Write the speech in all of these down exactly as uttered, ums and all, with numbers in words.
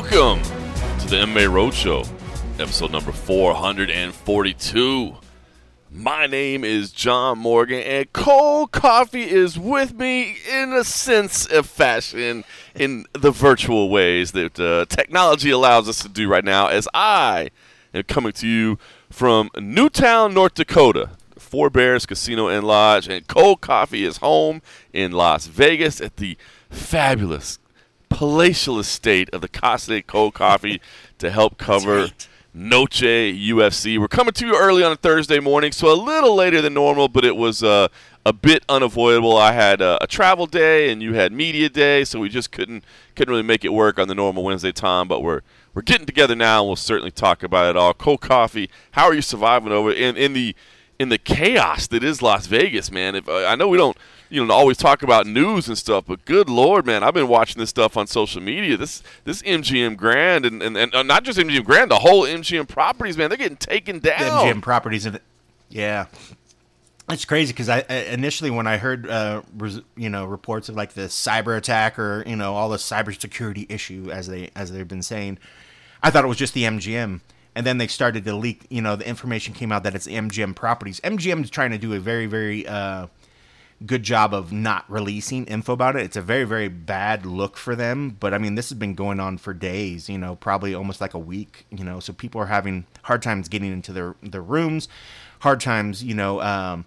Welcome to the M M A Roadshow, episode number four hundred forty-two. My name is John Morgan, and Cold Coffee is with me in a sense of fashion in the virtual ways that uh, technology allows us to do right now, as I am coming to you from Newtown, North Dakota, Four Bears Casino and Lodge, and Cold Coffee is home in Las Vegas at the fabulous, palatial estate of the Casa Cold Coffee to help cover right. Noche U F C. We're coming to you early on a Thursday morning, so a little later than normal, but it was uh, a bit unavoidable. I had uh, a travel day, and you had media day, so we just couldn't couldn't really make it work on the normal Wednesday time. But we're we're getting together now, and we'll certainly talk about it all. Cold Coffee, how are you surviving over in in the in the chaos that is Las Vegas, man? If uh, I know we don't. You know, always talk about news and stuff, but good Lord, man, I've been watching this stuff on social media. This this M G M Grand and, and, and uh, not just M G M Grand, the whole M G M properties, man, they're getting taken down. The M G M properties, and yeah, it's crazy because I, I initially when I heard uh, res, you know reports of like the cyber attack or you know all the cybersecurity issue as they as they've been saying, I thought it was just the M G M. And then they started to leak. You know, the information came out that it's M G M properties. M G M is trying to do a very very uh, good job of not releasing info about it. It's a very, very bad look for them. But, I mean, this has been going on for days, you know, probably almost like a week, you know. So people are having hard times getting into their, their rooms, hard times, you know, um,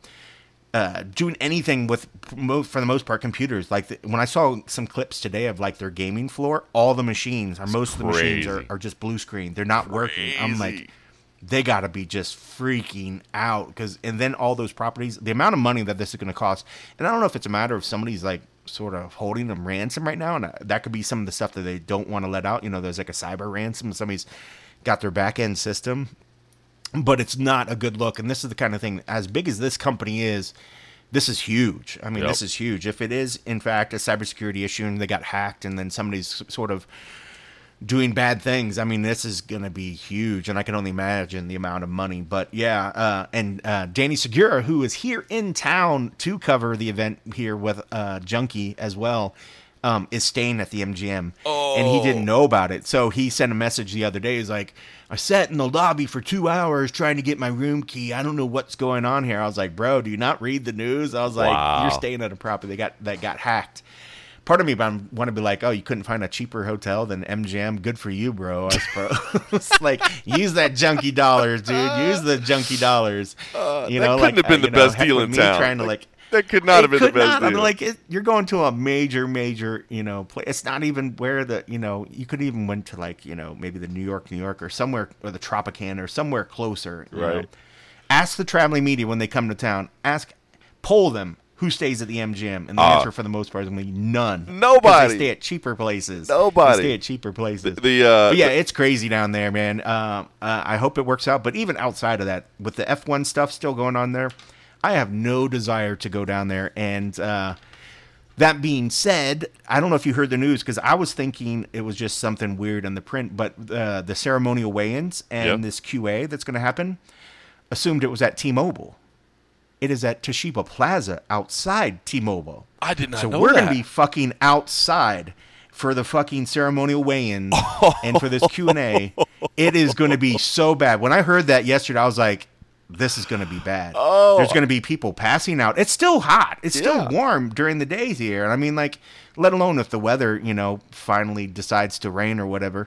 uh, doing anything with, for the most part, computers. Like, the, when I saw some clips today of, like, their gaming floor, all the machines, or most It's of the crazy. machines are, are just blue screen. They're not Crazy. working. I'm like, they got to be just freaking out because, and then all those properties, the amount of money that this is going to cost. And I don't know if it's a matter of somebody's like sort of holding them ransom right now. And that could be some of the stuff that they don't want to let out. You know, there's like a cyber ransom. Somebody's got their back end system, but it's not a good look. And this is the kind of thing, as big as this company is, this is huge. I mean, Yep. this is huge. If it is, in fact, a cybersecurity issue and they got hacked and then somebody's sort of doing bad things, I mean, this is going to be huge, and I can only imagine the amount of money. But, yeah, uh, and uh, Danny Segura, who is here in town to cover the event here with uh, Junkie as well, um, is staying at the M G M, Oh. and he didn't know about it. So he sent a message the other day. He's like, I sat in the lobby for two hours trying to get my room key. I don't know what's going on here. I was like, bro, do you not read the news? I was like, Wow. you're staying at a property that got, that got hacked. Part of me want to be like, oh, you couldn't find a cheaper hotel than M G M? Good for you, bro. I suppose. Like, use that junkie dollars, dude. Use the junkie dollars. Uh, you that know, couldn't like, have been uh, the you know, best heck deal with in me town. Trying to Like, like, that could not it have been could the best not. deal. I'm like, it, you're going to a major, major, you know, place. It's not even where the, you know, you could even went to like, you know, maybe the New York, New York, or somewhere, or the Tropicana, or somewhere closer. You Right. know? Ask the traveling media when they come to town. Ask, poll them. Who stays at the M G M? And the Uh, answer for the most part is going to be none. 'Cause Nobody. They stay at cheaper places. Nobody. They stay at cheaper places. The, the uh, But yeah, it's crazy down there, man. Uh, uh, I hope it works out. But even outside of that, with the F one stuff still going on there, I have no desire to go down there. And uh, that being said, I don't know if you heard the news, because I was thinking it was just something weird in the print. But uh, the ceremonial weigh-ins and Yep. this Q A that's going to happen, assumed it was at T-Mobile. It is at Toshiba Plaza outside T-Mobile. I did not so know we're that. gonna be fucking outside for the fucking ceremonial weigh-ins and for this Q and A. It is going to be so bad. When I heard that yesterday, I was like, this is going to be bad. Oh. There's going to be people passing out. It's still hot. It's Yeah. still warm during the days here. And I mean, like, let alone if the weather, you know, finally decides to rain or whatever.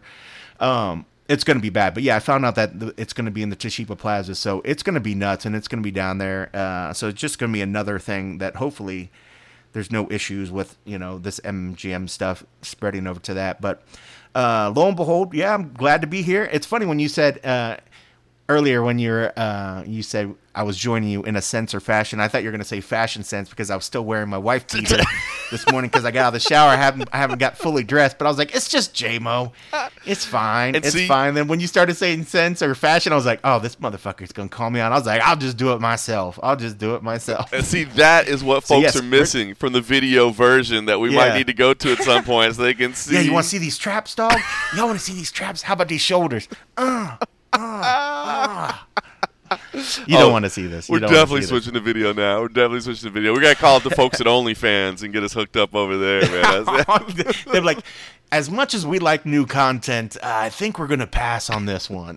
Um, it's going to be bad. But yeah, I found out that the, it's going to be in the Toshiba Plaza. So it's going to be nuts, and it's going to be down there. Uh, so it's just going to be another thing that hopefully there's no issues with, you know, this M G M stuff spreading over to that. But uh, lo and behold, yeah, I'm glad to be here. It's funny when you said uh, earlier when you're uh, you said I was joining you in a sense or fashion. I thought you were going to say fashion sense because I was still wearing my wife beater this morning because I got out of the shower. I haven't I haven't got fully dressed, but I was like, it's just J-Mo. It's fine. And it's see- fine. Then when you started saying sense or fashion, I was like, oh, this motherfucker's going to call me out. I was like, I'll just do it myself. I'll just do it myself. And see, that is what So, folks yes, are missing from the video version that we Yeah. might need to go to at some point so they can see. Yeah, you want to see these traps, dog? Y'all want to see these traps? How about these shoulders? Uh, uh, uh. You don't want to see this. You We're don't wanna definitely see switching the video now. We're definitely switching the video. We got to call up the folks at OnlyFans and get us hooked up over there, man. That's- They're like, as much as we like new content, uh, I think we're going to pass on this one.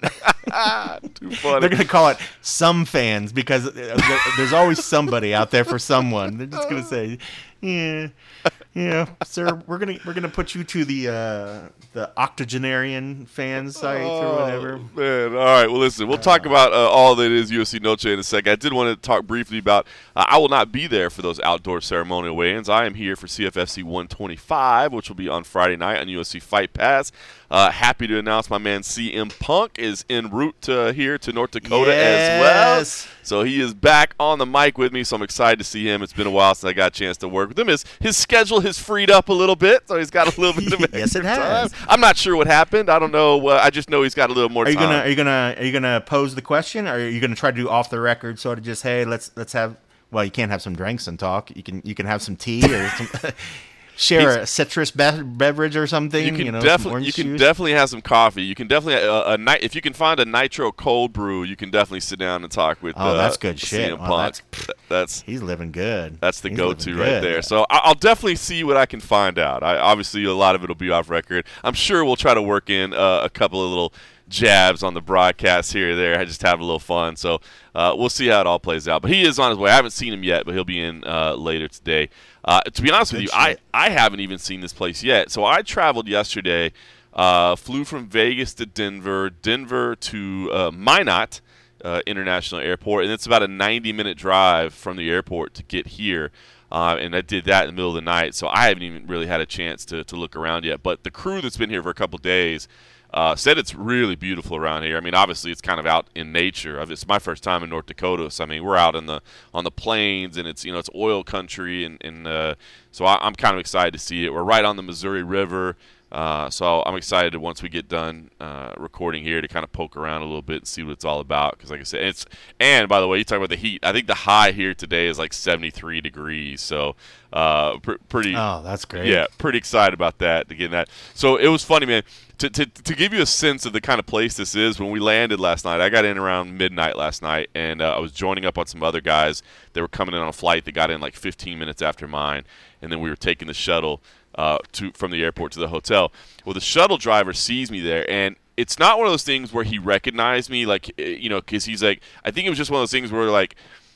Too funny. They're going to call it Some Fans because uh, there's always somebody out there for someone. They're just going to say, yeah, yeah, sir, we're gonna we're gonna put you to the uh, the octogenarian fan site or whatever. Oh, man, all right. Well, listen, we'll talk about uh, all that is U F C Noche in a second. I did want to talk briefly about. Uh, I will not be there for those outdoor ceremonial weigh-ins. I am here for C F F C one twenty-five, which will be on Friday night on U F C Fight Pass. Uh, happy to announce my man C M Punk is en route to here to North Dakota Yes. as well. So he is back on the mic with me, so I'm excited to see him. It's been a while since I got a chance to work with him. His, his schedule has freed up a little bit, so he's got a little bit of extra Yes, it has. time. I'm not sure what happened. I don't know. Uh, I just know he's got a little more Are you time. gonna are you gonna are you gonna pose the question, or are you gonna try to do off the record, sort of just hey, let's let's have well, you can't have some drinks and talk. You can you can have some tea or some. Share He's- a citrus be- beverage or something. You can you know, some definitely orange you can juice. definitely have some coffee. You can definitely uh, a night if you can find a nitro cold brew. You can definitely sit down and talk with. Oh, uh, that's good C shit. M Well, Punk. that's- Th- that's He's living good. That's the He's go-to living right good. there. So I- I'll definitely see what I can find out. I, obviously, a lot of it will be off record. I'm sure we'll try to work in uh, a couple of little jabs on the broadcast here or there. I just have a little fun. So uh, we'll see how it all plays out. But he is on his way. I haven't seen him yet, but he'll be in uh, later today. Uh, to be honest with you, Good I, shit. I haven't even seen this place yet. So I traveled yesterday, uh, flew from Vegas to Denver, Denver to uh, Minot uh, International Airport, and it's about a ninety-minute drive from the airport to get here. Uh, and I did that in the middle of the night, so I haven't even really had a chance to, to look around yet. But the crew that's been here for a couple days uh, said it's really beautiful around here. I mean, obviously it's kind of out in nature. It's my first time in North Dakota, so I mean we're out in the on the plains, and it's you know it's oil country, and, and uh, so I, I'm kind of excited to see it. We're right on the Missouri River. Uh, so I'm excited to, once we get done uh, recording here to kind of poke around a little bit and see what it's all about. Because like I said, it's and by the way, you talk about the heat. I think the high here today is like seventy-three degrees. So uh, pr- pretty. Oh, that's great. Yeah, pretty excited about that to get that. So it was funny, man. To, to to give you a sense of the kind of place this is, when we landed last night, I got in around midnight last night, and uh, I was joining up on some other guys that were coming in on a flight that got in like fifteen minutes after mine, and then we were taking the shuttle uh, to from the airport to the hotel. Well, the shuttle driver sees me there, and it's not one of those things where he recognized me, like eh, you know, because he's like, I think it was just one of those things where like.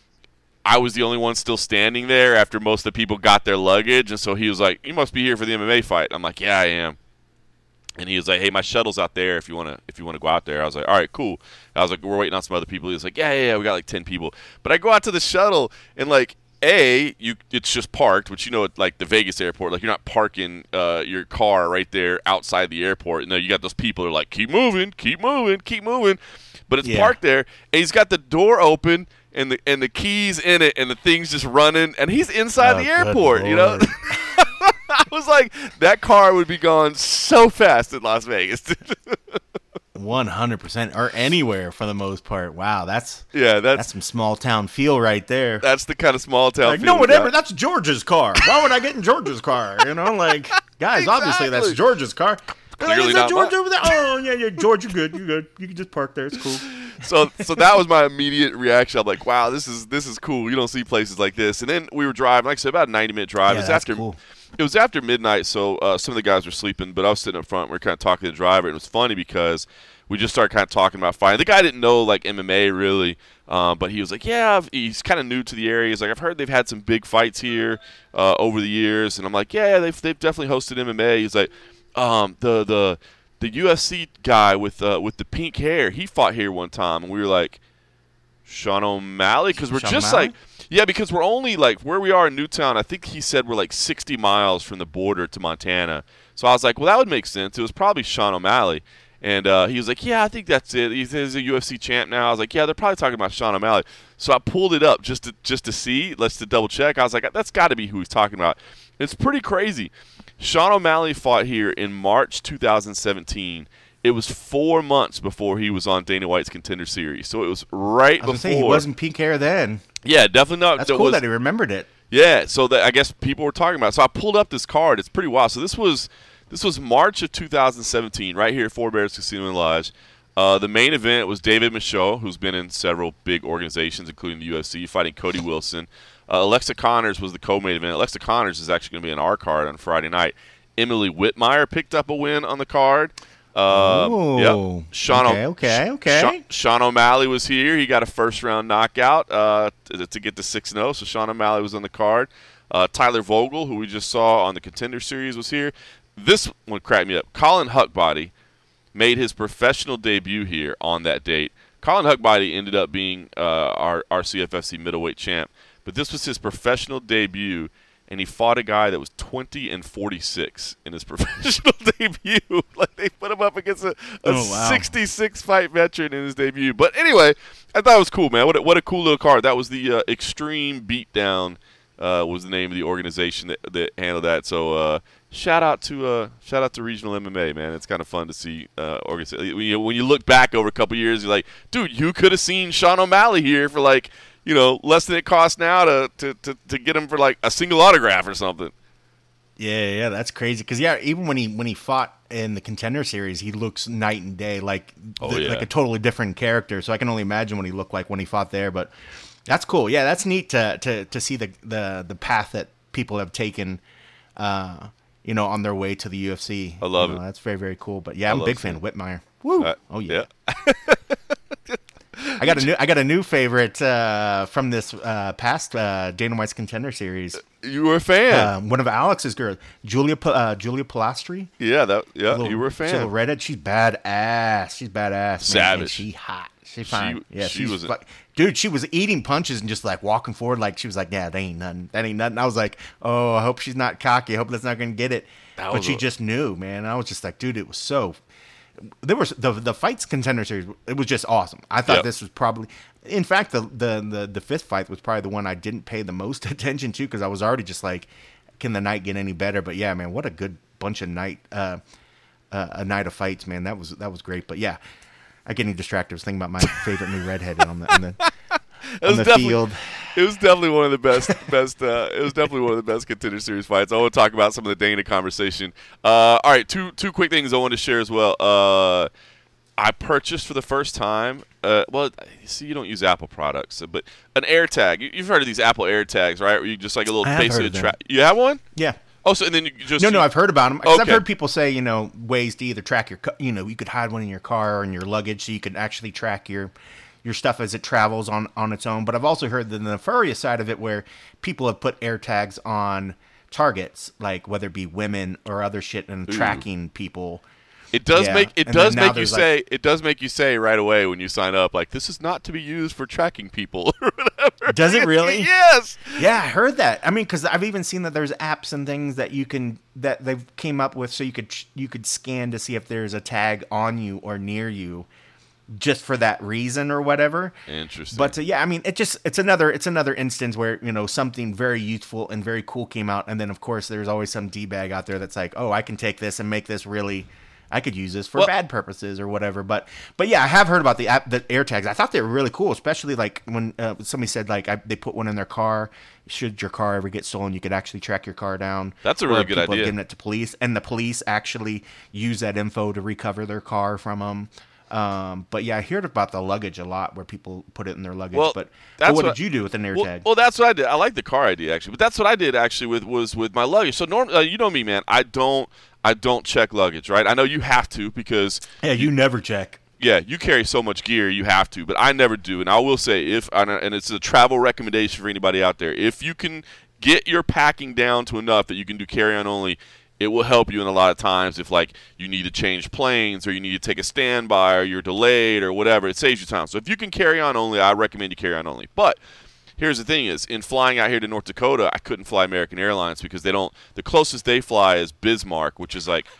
I was the only one still standing there after most of the people got their luggage, and so he was like, "You must be here for the M M A fight." I'm like, "Yeah, I am." And he was like, "Hey, my shuttle's out there. If you wanna, if you wanna go out there." I was like, "All right, cool." I was like, "We're waiting on some other people." He was like, "Yeah, yeah, yeah. We got like ten people." But I go out to the shuttle, and like, a, you it's just parked, which you know, at like the Vegas airport, like you're not parking uh, your car right there outside the airport. And then you got those people who are like, "Keep moving, keep moving, keep moving," but it's Yeah. parked there, and he's got the door open. And the and the keys in it, and the thing's just running, and he's inside Oh, the good airport. You know, Lord. I was like, that car would be gone so fast in Las Vegas. One hundred percent, or anywhere for the most part. Wow, that's yeah, that's that's some small town feel right there. that's the kind of small town. Like, feel no, we whatever. got. That's George's car. Why would I get in George's car? You know, like, guys, obviously that's Exactly. George's car. They're like, Clearly is that not George mine. over there? Oh, yeah, yeah, George, you're good, you're good. You can just park there. It's cool. So so that was my immediate reaction. I'm like, wow, this is this is cool. You don't see places like this. And then we were driving, like I said, about a ninety minute drive. Yeah, it was that's after cool. it was after midnight, so uh, some of the guys were sleeping, but I was sitting up front. We were kind of talking to the driver. And it was funny because we just started kind of talking about fighting. The guy didn't know like M M A really, um, but he was like, yeah, I've, he's kind of new to the area. He's like, I've heard they've had some big fights here uh, over the years, and I'm like, yeah, yeah, they've they've definitely hosted M M A. He's like, um, the the the U F C guy with uh, with the pink hair, he fought here one time, and we were like, Sean O'Malley, because we're Sean just O'Malley? like, yeah, because we're only like where we are in Newtown. I think he said we're like sixty miles from the border to Montana. So I was like, well, that would make sense. It was probably Sean O'Malley. And uh, he was like, yeah, I think that's it. He's, he's a U F C champ now. I was like, yeah, they're probably talking about Sean O'Malley. So I pulled it up just to just to see, let's to double check. I was like, that's got to be who he's talking about. It's pretty crazy. Sean O'Malley fought here in March two thousand seventeen. It was four months before he was on Dana White's Contender Series. So it was right I was gonna before. say he wasn't pink hair then. Yeah, definitely not. That's that cool was- that he remembered it. yeah, so that I guess people were talking about it. So I pulled up this card. It's pretty wild. So this was this was March of two thousand seventeen, right here at Four Bears Casino and Lodge. Uh, the main event was David Michaud, who's been in several big organizations, including the U F C, fighting Cody Wilson. Uh, Alexa Connors was the co-main event. Alexa Connors is actually going to be in our card on Friday night. Emily Whitmire picked up a win on the card. Uh, oh, yep. Sean okay, okay, okay. Sean, Sean O'Malley was here. He got a first-round knockout uh, to, to get to six and oh, so Sean O'Malley was on the card. Uh, Tyler Vogel, who we just saw on the Contender Series, was here. This one cracked me up. Colin Huckbody made his professional debut here on that date. Colin Huckbody ended up being uh, our, our C F F C middleweight champ, but this was his professional debut, and he fought a guy that was twenty and forty-six in his professional debut. Like, they put him up against a, a oh, wow. sixty-six fight veteran in his debut. But anyway, I thought it was cool, man. What a, what a cool little card. That was the uh, Extreme Beatdown uh, was the name of the organization that, that handled that. So uh, shout out to uh, shout out to Regional M M A, man. It's kind of fun to see uh, organization. When you, when you look back over a couple years, you're like, dude, you could have seen Sean O'Malley here for like, you know, less than it costs now to, to, to, to get him for like a single autograph or something. Yeah, yeah, that's crazy. Because yeah, even when he when he fought in the Contender Series, he looks night and day, like oh, the, yeah. like a totally different character. So I can only imagine what he looked like when he fought there. But that's cool. Yeah, that's neat to to, to see the, the the path that people have taken, uh, you know, on their way to the U F C. I love you know, it. That's very very cool. But yeah, I I'm a big it. fan of Whitmire. Woo! Uh, oh yeah. yeah. I got a new I got a new favorite uh, from this uh, past uh, Dana White's Contender Series. You were a fan. Um, one of Alex's girls, Julia uh, Julia Pilastri. Yeah, that yeah, Little, you were a fan. She's a little redhead. She's badass. She's badass. Savage. Man. She hot. She fine. She, yeah, she she's was. like, dude, she was eating punches and just like walking forward, like she was like, yeah, that ain't nothing. That ain't nothing. I was like, oh, I hope she's not cocky. I hope that's not gonna get it. That but she a, just knew, man. I was just like, dude, it was so. There was the the fights Contender Series. It was just awesome. I thought yep. this was probably, in fact, the, the the the fifth fight was probably the one I didn't pay the most attention to because I was already just like, can the night get any better? But yeah, man, what a good bunch of night uh, uh, a night of fights, man. That was that was great. But yeah, I getting distracted. I was thinking about my favorite new redhead on the on the, on the field. It was definitely one of the best best. Uh, it was definitely one of the best Contender Series fights. I want to talk about some of the Dana conversation. Uh, all right, two two quick things I want to share as well. Uh, I purchased for the first time. Uh, well, see, you don't use Apple products, but an AirTag. You've heard of these Apple AirTags, right? Where you just like a little basic trap. You have one? Yeah. Oh, so and then you just no, no. I've heard about them because okay. I've heard people say, you know, ways to either track your, you know, you could hide one in your car or in your luggage, so you could actually track your your stuff as it travels on, on its own. But I've also heard the nefarious side of it where people have put AirTags on targets, like whether it be women or other shit, and Ooh. tracking people. It does yeah. make it and does make you say like, it does make you say right away when you sign up, like, this is not to be used for tracking people or whatever. Does it really? Yes. Yeah, I heard that. I mean, because I've even seen that there's apps and things that you can that they've came up with, so you could you could scan to see if there's a tag on you or near you, just for that reason or whatever. Interesting. But uh, yeah, I mean, it just it's another it's another instance where, you know, something very useful and very cool came out, and then of course there's always some D-bag out there that's like, oh, I can take this and make this really. I could use this for well, bad purposes or whatever. But but yeah, I have heard about the app, the AirTags. I thought they were really cool, especially like when uh, somebody said like I, they put one in their car. Should your car ever get stolen, you could actually track your car down. That's a really good people idea. Have given it to police, and the police actually use that info to recover their car from them. Um, but yeah, I heard about the luggage a lot, where people put it in their luggage. Well, but, that's but what, what did you do with an AirTag? Well, well, that's what I did. I like the car idea actually, but that's what I did actually with was with my luggage. So normally, uh, you know me, man. I don't. I don't check luggage, right? I know you have to because yeah, you, you never check. Yeah, you carry so much gear, you have to, but I never do. And I will say, if and it's a travel recommendation for anybody out there, if you can get your packing down to enough that you can do carry-on only, it will help you in a lot of times if, like, you need to change planes or you need to take a standby or you're delayed or whatever. It saves you time. So if you can carry on only, I recommend you carry on only. But here's the thing is, in flying out here to North Dakota, I couldn't fly American Airlines because they don't – the closest they fly is Bismarck, which is like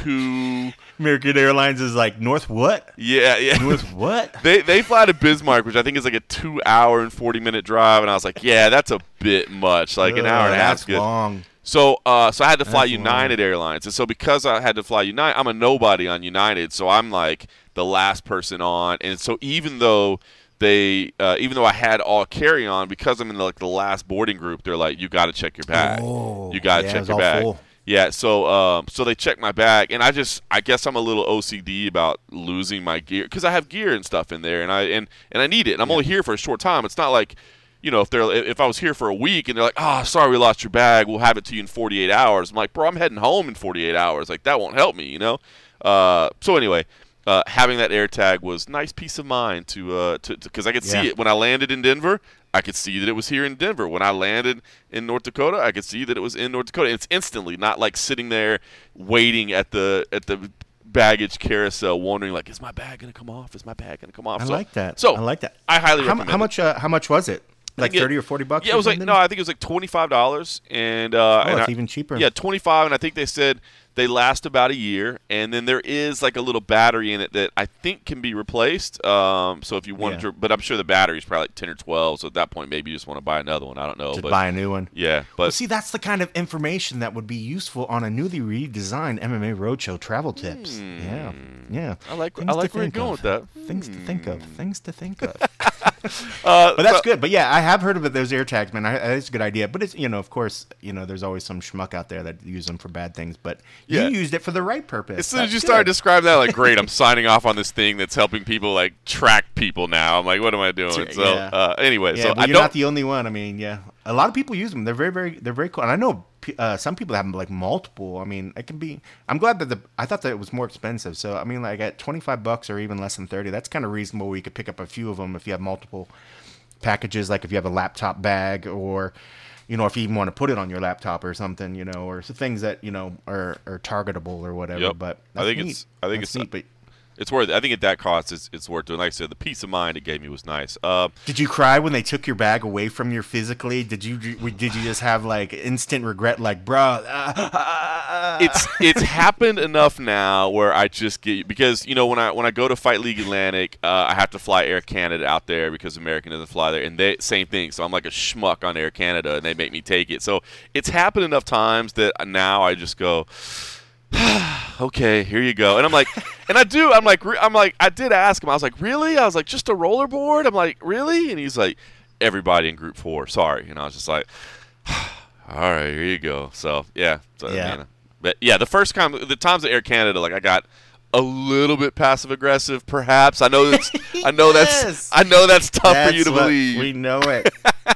two – American Airlines is like North what? Yeah, yeah. North what? they they fly to Bismarck, which I think is like a two-hour and forty-minute drive, and I was like, yeah, that's a bit much. Like an Ugh, hour and a half. That's good. long. So, uh, so I had to fly That's United long. Airlines, and so because I had to fly United, I'm a nobody on United, so I'm like the last person on, and so even though they, uh, even though I had all carry on, because I'm in the, like the last boarding group, they're like, you got to check your bag. Oh, you got to yeah, check it was your all bag. full. Yeah, so um, so they checked my bag, and I just I guess I'm a little O C D about losing my gear because I have gear and stuff in there, and I and, and I need it. And I'm yeah. only here for a short time. It's not like, you know, if they're if I was here for a week and they're like, oh, sorry, we lost your bag, we'll have it to you in forty-eight hours. I'm like, bro, I'm heading home in forty-eight hours. Like that won't help me, you know. Uh, so anyway, uh, having that AirTag was nice peace of mind to uh to because I could Yeah. see it when I landed in Denver. I could see that it was here in Denver. When I landed in North Dakota, I could see that it was in North Dakota. It's instantly, not like sitting there waiting at the at the baggage carousel, wondering like, is my bag gonna come off? Is my bag gonna come off? I so, like that. So I like that. I highly how, recommend. how it. much? Uh, how much was it? Like think it- thirty or forty bucks? Yeah, or it was like something? no, I think it was like twenty five dollars, and uh, Oh, and it's I- even cheaper. Yeah, twenty five, and I think they said they last about a year, and then there is like a little battery in it that I think can be replaced. Um, so if you wanted Yeah. to, but I'm sure the battery is probably like ten or twelve. So at that point, maybe you just want to buy another one. I don't know, Just but buy a new one. yeah, but Well, see, that's the kind of information that would be useful on a newly redesigned M M A Roadshow travel tips. Yeah, yeah. I like Things I to like where you're think going of. with that. Things to think of. Things to think of. Uh, But that's so- good. But yeah, I have heard of it. Those air tags, man. I, it's a good idea. But it's, you know, of course, you know, there's always some schmuck out there that use them for bad things. But Yeah. you used it for the right purpose. As soon as That's you good. started describing that, like, great, I'm signing off on this thing that's helping people like track people now. I'm like, what am I doing? So- So yeah. uh, anyway, Yeah, so but I you're don't. not the only one. I mean, yeah, a lot of people use them. They're very, very, they're very cool. And I know uh, some people have like multiple. I mean, it can be. I'm glad that the. I thought that it was more expensive. So I mean, like at twenty-five bucks or even less than thirty, that's kind of reasonable. Where you could pick up a few of them if you have multiple packages. Like if you have a laptop bag, or you know, if you even want to put it on your laptop or something, you know, or some things that you know are are targetable or whatever. Yep. But I that's think neat. it's- I think That's it's- neat. But It's worth it. I think at that cost, it's, it's worth doing. Like I said, the peace of mind it gave me was nice. Uh, did you cry when they took your bag away from you physically? Did you did you just have like instant regret, like, bro? Uh, it's it's happened enough now where I just get, because you know when I when I go to Fight League Atlantic, uh, I have to fly Air Canada out there because American doesn't fly there, and they same thing. So I'm like a schmuck on Air Canada, and they make me take it. So it's happened enough times that now I just go, okay, here you go. And I'm like, and I do. I'm like, re- I'm like, I did ask him. I was like, really? I was like, just a rollerboard? I'm like, really? And he's like, everybody in Group Four. Sorry. And I was just like, all right, here you go. So yeah, so, Yeah. man, but yeah, the first time, the times at Air Canada, like I got a little bit passive aggressive, perhaps. I know that's, I know Yes. that's, I know that's tough for you That's to what- believe. We know it.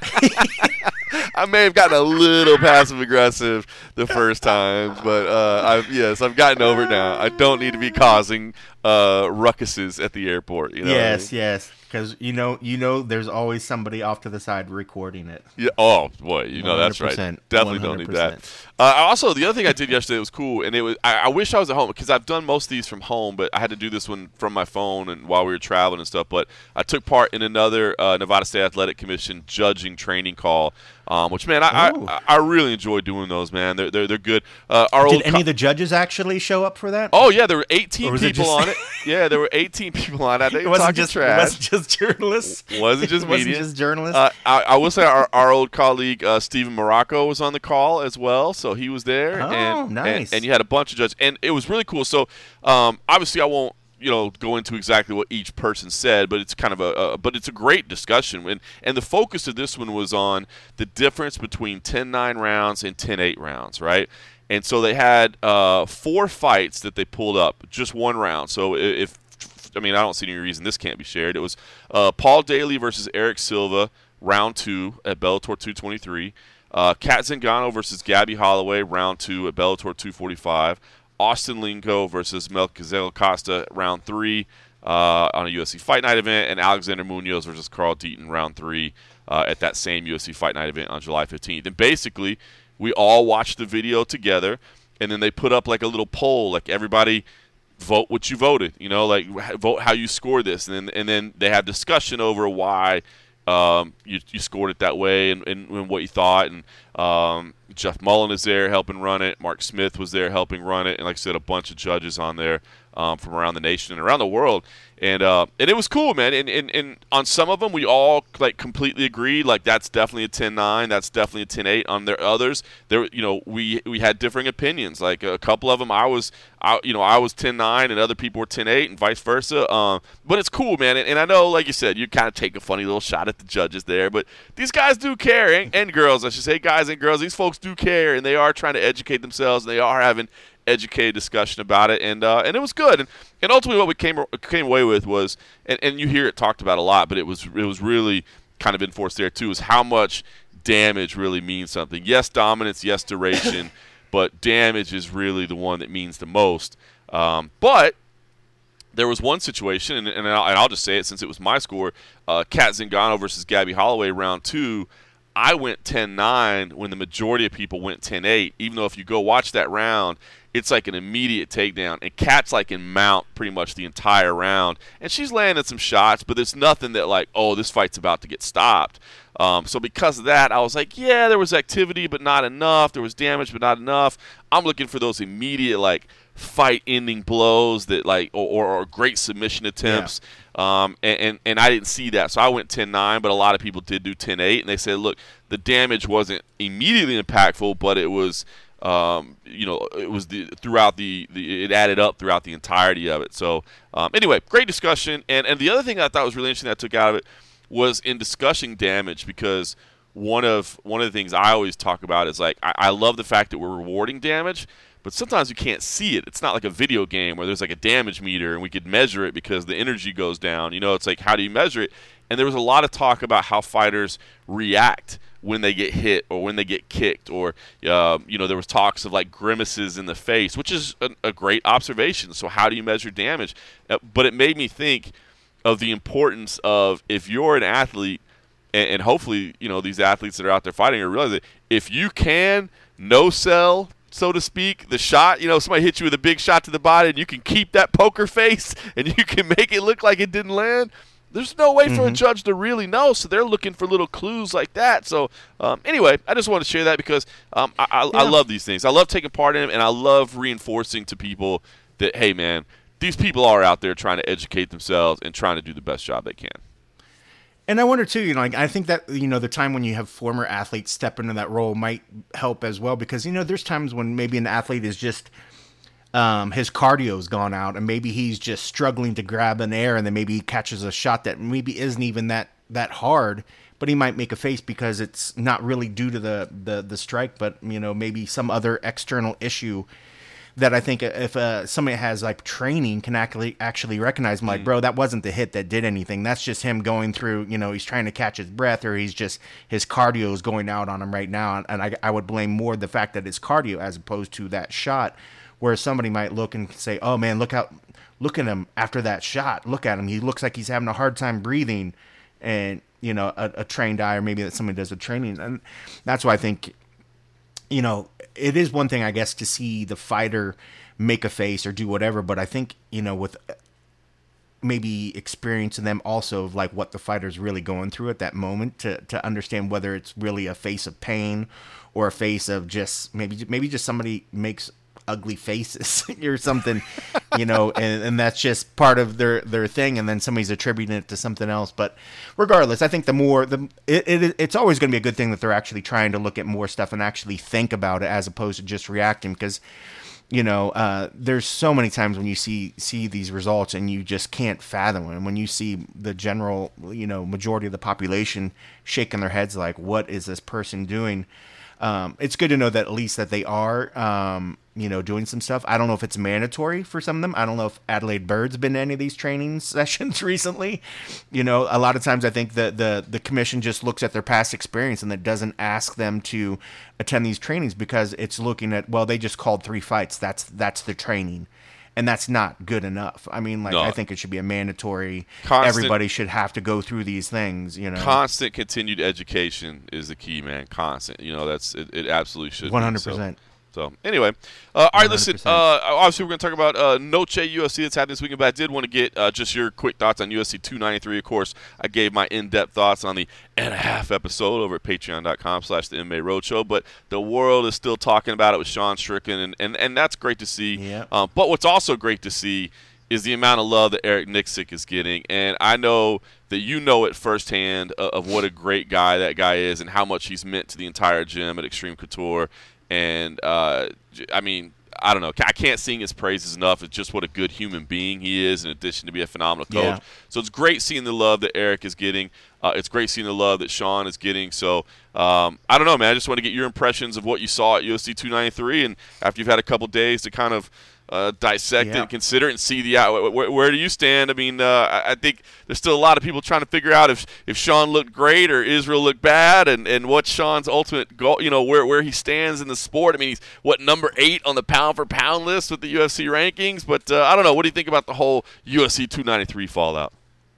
I may have gotten a little passive aggressive the first times, but uh, I've yes, I've gotten over it now. I don't need to be causing uh, ruckuses at the airport. You know what I Yes, mean? yes. Because you know, you know, there's always somebody off to the side recording it. Yeah. Oh boy, you know that's right. one hundred percent. Definitely don't need one hundred that. percent. Uh, also, the other thing I did yesterday was cool, and it was I, I wish I was at home because I've done most of these from home, but I had to do this one from my phone and while we were traveling and stuff. But I took part in another uh, Nevada State Athletic Commission judging training call, um, which man, I, Oh. I I really enjoy doing those. Man, they're they're they're good. Uh, our Did old any co- of the judges actually show up for that? Oh yeah, there were Or eighteen was it people just- on it. Yeah, there were eighteen people on it. They it were wasn't talking just it trash. wasn't just journalists. Wasn't just it wasn't media. just journalists. Uh, I, I will say our, our old colleague uh, Stephen Morocco was on the call as well, so he was there. Oh, and, nice. And, and you had a bunch of judges, and it was really cool. So um, obviously, I won't you know go into exactly what each person said, but it's kind of a, a but it's a great discussion. And and the focus of this one was on the difference between ten nine rounds and ten eight rounds, right? And so they had uh, four fights that they pulled up, just one round. So if I mean, I don't see any reason this can't be shared. It was uh, Paul Daly versus Eric Silva, round two at Bellator two twenty-three. Uh, Kat Zingano versus Gabby Holloway, round two at Bellator two forty-five. Austin Lingo versus Melquizael Costa, round three uh, on a U F C Fight Night event. And Alexander Munoz versus Carl Deaton, round three uh, at that same U F C Fight Night event on July fifteenth. And basically, we all watched the video together, and then they put up like a little poll, like everybody – vote what you voted, you know, like vote how you score this, and then and then they have discussion over why um, you, you scored it that way and, and, and what you thought. And um, Jeff Mullen is there helping run it. Mark Smith was there helping run it, and like I said, a bunch of judges on there um, from around the nation and around the world. And uh, and it was cool, man. And, and and on some of them, we all like completely agreed. Like that's definitely a ten nine. That's definitely a ten eight. On their others, there, you know, we we had differing opinions. Like a couple of them, I was, I, you know, I was ten nine, and other people were ten eight, and vice versa. Um, but it's cool, man. And, and I know, like you said, you kind of take a funny little shot at the judges there, but these guys do care, and, and girls, I should say, guys and girls. These folks do care, and they are trying to educate themselves, and they are having educated discussion about it, and uh, and it was good. And, and ultimately, what we came came away with was, and, and you hear it talked about a lot, but it was it was really kind of enforced there too, is how much damage really means something. Yes, dominance, yes, duration, but damage is really the one that means the most. Um, but there was one situation, and, and, I'll, and I'll just say it since it was my score, uh, Kat Zingano versus Gabby Holloway, round two. I went ten nine when the majority of people went ten eight, even though if you go watch that round, it's like an immediate takedown. And Kat's like in mount pretty much the entire round. And she's landing some shots, but there's nothing that like, oh, this fight's about to get stopped. Um, so because of that, I was like, yeah, there was activity, but not enough. There was damage, but not enough. I'm looking for those immediate like fight-ending blows that like, or, or, or great submission attempts. Yeah. Um, and, and, and I didn't see that. So I went ten nine, but a lot of people did do ten eight. And they said, look, the damage wasn't immediately impactful, but it was – Um, you know, it was the throughout the, the it added up throughout the entirety of it. So um, anyway, great discussion. And and the other thing I thought was really interesting that I took out of it was in discussing damage, because one of one of the things I always talk about is like I, I love the fact that we're rewarding damage, but sometimes you can't see it. It's not like a video game where there's like a damage meter and we could measure it because the energy goes down. You know, it's like, how do you measure it? And there was a lot of talk about how fighters react when they get hit or when they get kicked, or uh, you know, there was talks of like grimaces in the face, which is a, a great observation. So how do you measure damage? Uh, but it made me think of the importance of, if you're an athlete, and, and hopefully, you know, these athletes that are out there fighting are realizing that if you can no sell, so to speak, the shot, you know, somebody hits you with a big shot to the body and you can keep that poker face and you can make it look like it didn't land, there's no way for mm-hmm. a judge to really know, so they're looking for little clues like that. So, um, anyway, I just wanted to share that because um, I, I, yeah. I love these things. I love taking part in them, and I love reinforcing to people that, hey, man, these people are out there trying to educate themselves and trying to do the best job they can. And I wonder, too, you know, like, I think that, you know, the time when you have former athletes step into that role might help as well, because, you know, there's times when maybe an athlete is just – Um, his cardio's gone out, and maybe he's just struggling to grab an air, and then maybe he catches a shot that maybe isn't even that, that hard, but he might make a face because it's not really due to the, the, the strike, but, you know, maybe some other external issue that I think if uh, somebody has like training can actually actually recognize him, like, mm. bro, that wasn't the hit that did anything. That's just him going through, you know, he's trying to catch his breath, or he's just, his cardio is going out on him right now. And I, I would blame more the fact that it's cardio as opposed to that shot, where somebody might look and say, oh man, look out, look at him after that shot. Look at him. He looks like he's having a hard time breathing. And, you know, a, a trained eye, or maybe that somebody does with training. And that's why I think, you know, it is one thing, I guess, to see the fighter make a face or do whatever. But I think, you know, with maybe experiencing them also of like what the fighter's really going through at that moment, to, to understand whether it's really a face of pain or a face of just maybe, maybe just somebody makes ugly faces or something, you know, and, and that's just part of their, their thing. And then somebody's attributing it to something else. But regardless, I think the more the, it, it it's always going to be a good thing that they're actually trying to look at more stuff and actually think about it as opposed to just reacting. Because, you know, uh, there's so many times when you see, see these results and you just can't fathom them. And when you see the general, you know, majority of the population shaking their heads like, what is this person doing? Um, it's good to know that at least that they are, um, you know, doing some stuff. I don't know if it's mandatory for some of them. I don't know if Adelaide Bird's been to any of these training sessions recently. You know, a lot of times I think that the, the commission just looks at their past experience and that doesn't ask them to attend these trainings because it's looking at, well, they just called three fights. That's, that's the training. And that's not good enough. I mean, like, no. I think it should be a mandatory. Constant, everybody should have to go through these things, you know. Constant continued education is the key, man. Constant. You know, that's it, it absolutely should one hundred percent. Be, so. So, anyway, uh, all right, listen, uh, obviously we're going to talk about uh, Noche U F C that's happening this weekend, but I did want to get uh, just your quick thoughts on U F C two ninety-three. Of course, I gave my in-depth thoughts on the and a half episode over at patreon.com slash the M M A Roadshow, but the world is still talking about it with Sean Strickland, and, and, and that's great to see. Yeah. Um, but what's also great to see is the amount of love that Eric Nicksick is getting. And I know that you know it firsthand of, of what a great guy that guy is and how much he's meant to the entire gym at Extreme Couture. And, uh, I mean, I don't know. I can't sing his praises enough. It's just what a good human being he is, in addition to be a phenomenal coach. Yeah. So it's great seeing the love that Eric is getting. Uh, it's great seeing the love that Sean is getting. So um, I don't know, man. I just want to get your impressions of what you saw at U F C two ninety-three, and after you've had a couple days to kind of uh, dissect yeah. it and consider it and see the uh, where, where do you stand? I mean, uh, I, I think there's still a lot of people trying to figure out if, if Sean looked great or Israel looked bad, and, and what's Sean's ultimate goal. You know, where where he stands in the sport. I mean, he's what number eight on the pound for pound list with the U F C rankings. But uh, I don't know. What do you think about the whole U F C two ninety-three fallout?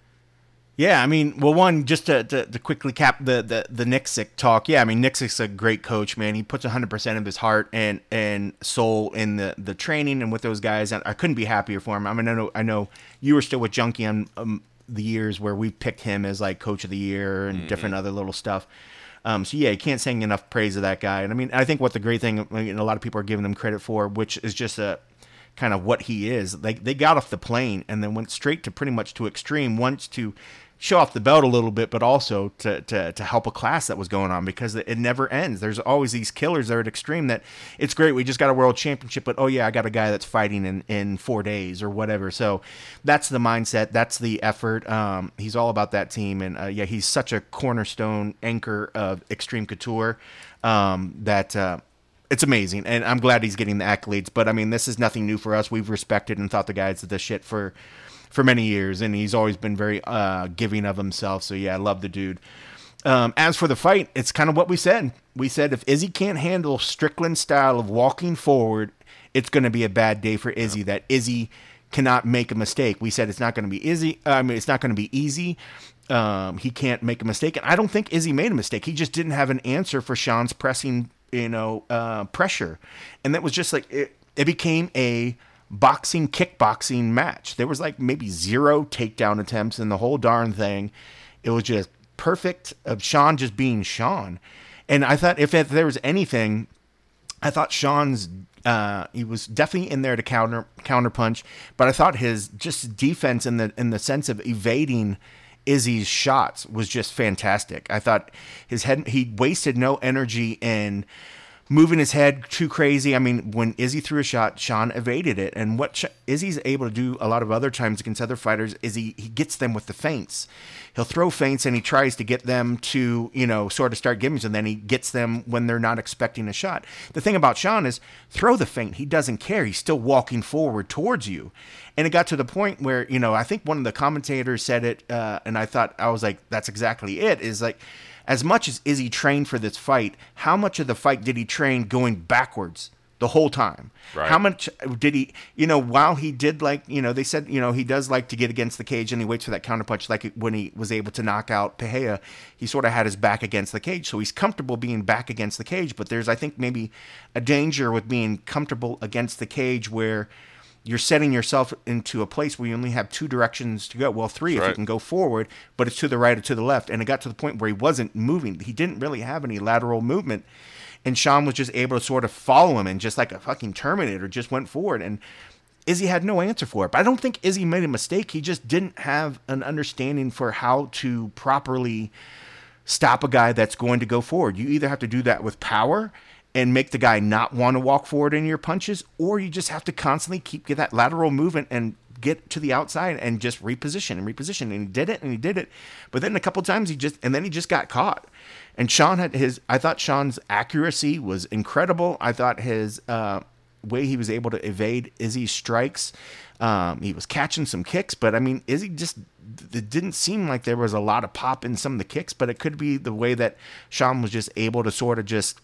Yeah, I mean, well, one, just to, to, to quickly cap the, the, the Nicksick talk. Yeah, I mean, Nicksick's a great coach, man. He puts one hundred percent of his heart and, and soul in the, the training and with those guys. And I couldn't be happier for him. I mean, I know, I know you were still with Junkie on um, the years where we picked him as, like, coach of the year and mm-hmm. different other little stuff. Um, so, yeah, you can't sing enough praise of that guy. And, I mean, I think what the great thing, I mean, a lot of people are giving him credit for, which is just a kind of what he is. Like, they got off the plane and then went straight to pretty much to Extreme, once to show off the belt a little bit, but also to, to, to help a class that was going on, because it never ends. There's always these killers there at Extreme that it's great. We just got a world championship, but oh yeah, I got a guy that's fighting in, in four days or whatever. So that's the mindset. That's the effort. Um, he's all about that team. And uh, yeah, he's such a cornerstone anchor of Extreme Couture um, that, uh, it's amazing. And I'm glad he's getting the accolades, but I mean, this is nothing new for us. We've respected and thought the guy's the shit for, for many years, and he's always been very uh, giving of himself. So, yeah, I love the dude. Um, as for the fight, it's kind of what we said. We said if Izzy can't handle Strickland's style of walking forward, it's going to be a bad day for Izzy, yeah. that Izzy cannot make a mistake. We said it's not going to be Izzy. I mean, it's not going to be easy. Um, he can't make a mistake. And I don't think Izzy made a mistake. He just didn't have an answer for Sean's pressing, you know, uh, pressure. And that was just like, it, it became a boxing kickboxing match. There was like maybe zero takedown attempts in the whole darn thing. It was just perfect of Sean just being Sean. And I thought if, if there was anything, I thought Sean's uh, he was definitely in there to counter counter punch, but I thought his just defense in the in the sense of evading Izzy's shots was just fantastic. I thought his head, he wasted no energy in moving his head too crazy. I mean, when Izzy threw a shot, Sean evaded it. And what Sh- Izzy's able to do a lot of other times against other fighters is he, he gets them with the feints. He'll throw feints and he tries to get them to, you know, sort of start giving, and then he gets them when they're not expecting a shot. The thing about Sean is throw the feint. He doesn't care. He's still walking forward towards you. And it got to the point where, you know, I think one of the commentators said it, uh, and I thought, I was like, that's exactly it, is like, as much as Izzy trained for this fight, how much of the fight did he train going backwards the whole time? Right. How much did he, you know, while he did like, you know, they said, you know, he does like to get against the cage and he waits for that counterpunch. Like when he was able to knock out Pereira, he sort of had his back against the cage. So he's comfortable being back against the cage. But there's, I think, maybe a danger with being comfortable against the cage where you're setting yourself into a place where you only have two directions to go. Well, three That's if right. you can go forward, but it's to the right or to the left. And it got to the point where he wasn't moving. He didn't really have any lateral movement. And Sean was just able to sort of follow him and just like a fucking Terminator just went forward. And Izzy had no answer for it. But I don't think Izzy made a mistake. He just didn't have an understanding for how to properly stop a guy that's going to go forward. You either have to do that with power and make the guy not want to walk forward in your punches, or you just have to constantly keep get that lateral movement and get to the outside and just reposition and reposition. And he did it and he did it. But then a couple of times he just, and then he just got caught. And Sean had his, I thought Sean's accuracy was incredible. I thought his uh, way he was able to evade Izzy's strikes, um, he was catching some kicks, but I mean, Izzy just, it didn't seem like there was a lot of pop in some of the kicks, but it could be the way that Sean was just able to sort of just,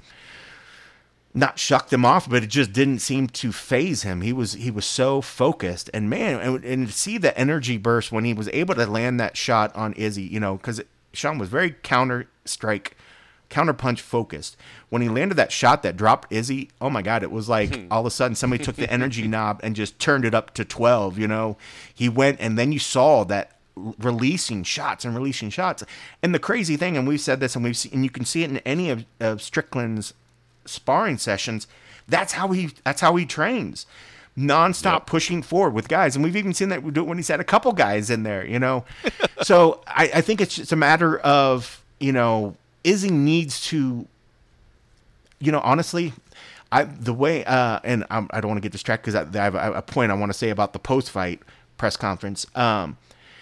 not shuck them off, but it just didn't seem to phase him. He was he was so focused, and man, and, and to see the energy burst when he was able to land that shot on Izzy, you know, because Sean was very counter strike, counter punch focused. When he landed that shot that dropped Izzy, oh my God, it was like all of a sudden somebody took the energy knob and just turned it up to twelve. You know, he went, and then you saw that releasing shots and releasing shots. And the crazy thing, and we've said this, and we've seen, and you can see it in any of, of Strickland's sparring sessions, that's how he that's how he trains. nonstop Yep. pushing forward with guys. And we've even seen that when he's had a couple guys in there, you know. So I, I think it's just a matter of, you know, Izzy needs to, you know, honestly, I the way, uh, and I'm, I don't want to get distracted because I, I have a, a point I want to say about the post-fight press conference. Um,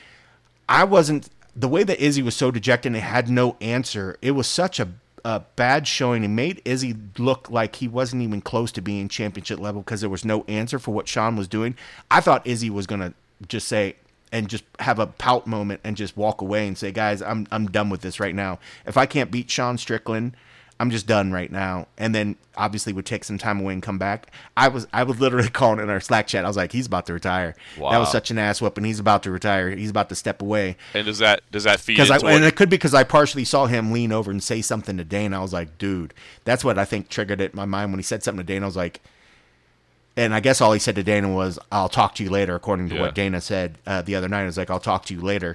I wasn't, the way that Izzy was so dejected and had no answer, it was such a, a bad showing. It made Izzy look like he wasn't even close to being championship level because there was no answer for what Sean was doing. I thought Izzy was going to just say, and just have a pout moment and just walk away and say, guys, I'm I'm done with this right now. If I can't beat Sean Strickland, I'm just done right now. And then obviously would take some time away and come back. I was I was literally calling in our Slack chat. I was like, he's about to retire. Wow. That was such an ass whooping. He's about to retire. He's about to step away. And does that does that feed Because into I, and what- it could be because I partially saw him lean over and say something to Dana. I was like, dude, that's what I think triggered it in my mind when he said something to Dana. I was like, and I guess all he said to Dana was, I'll talk to you later, according to Yeah. what Dana said uh, the other night. It was like, I'll talk to you later.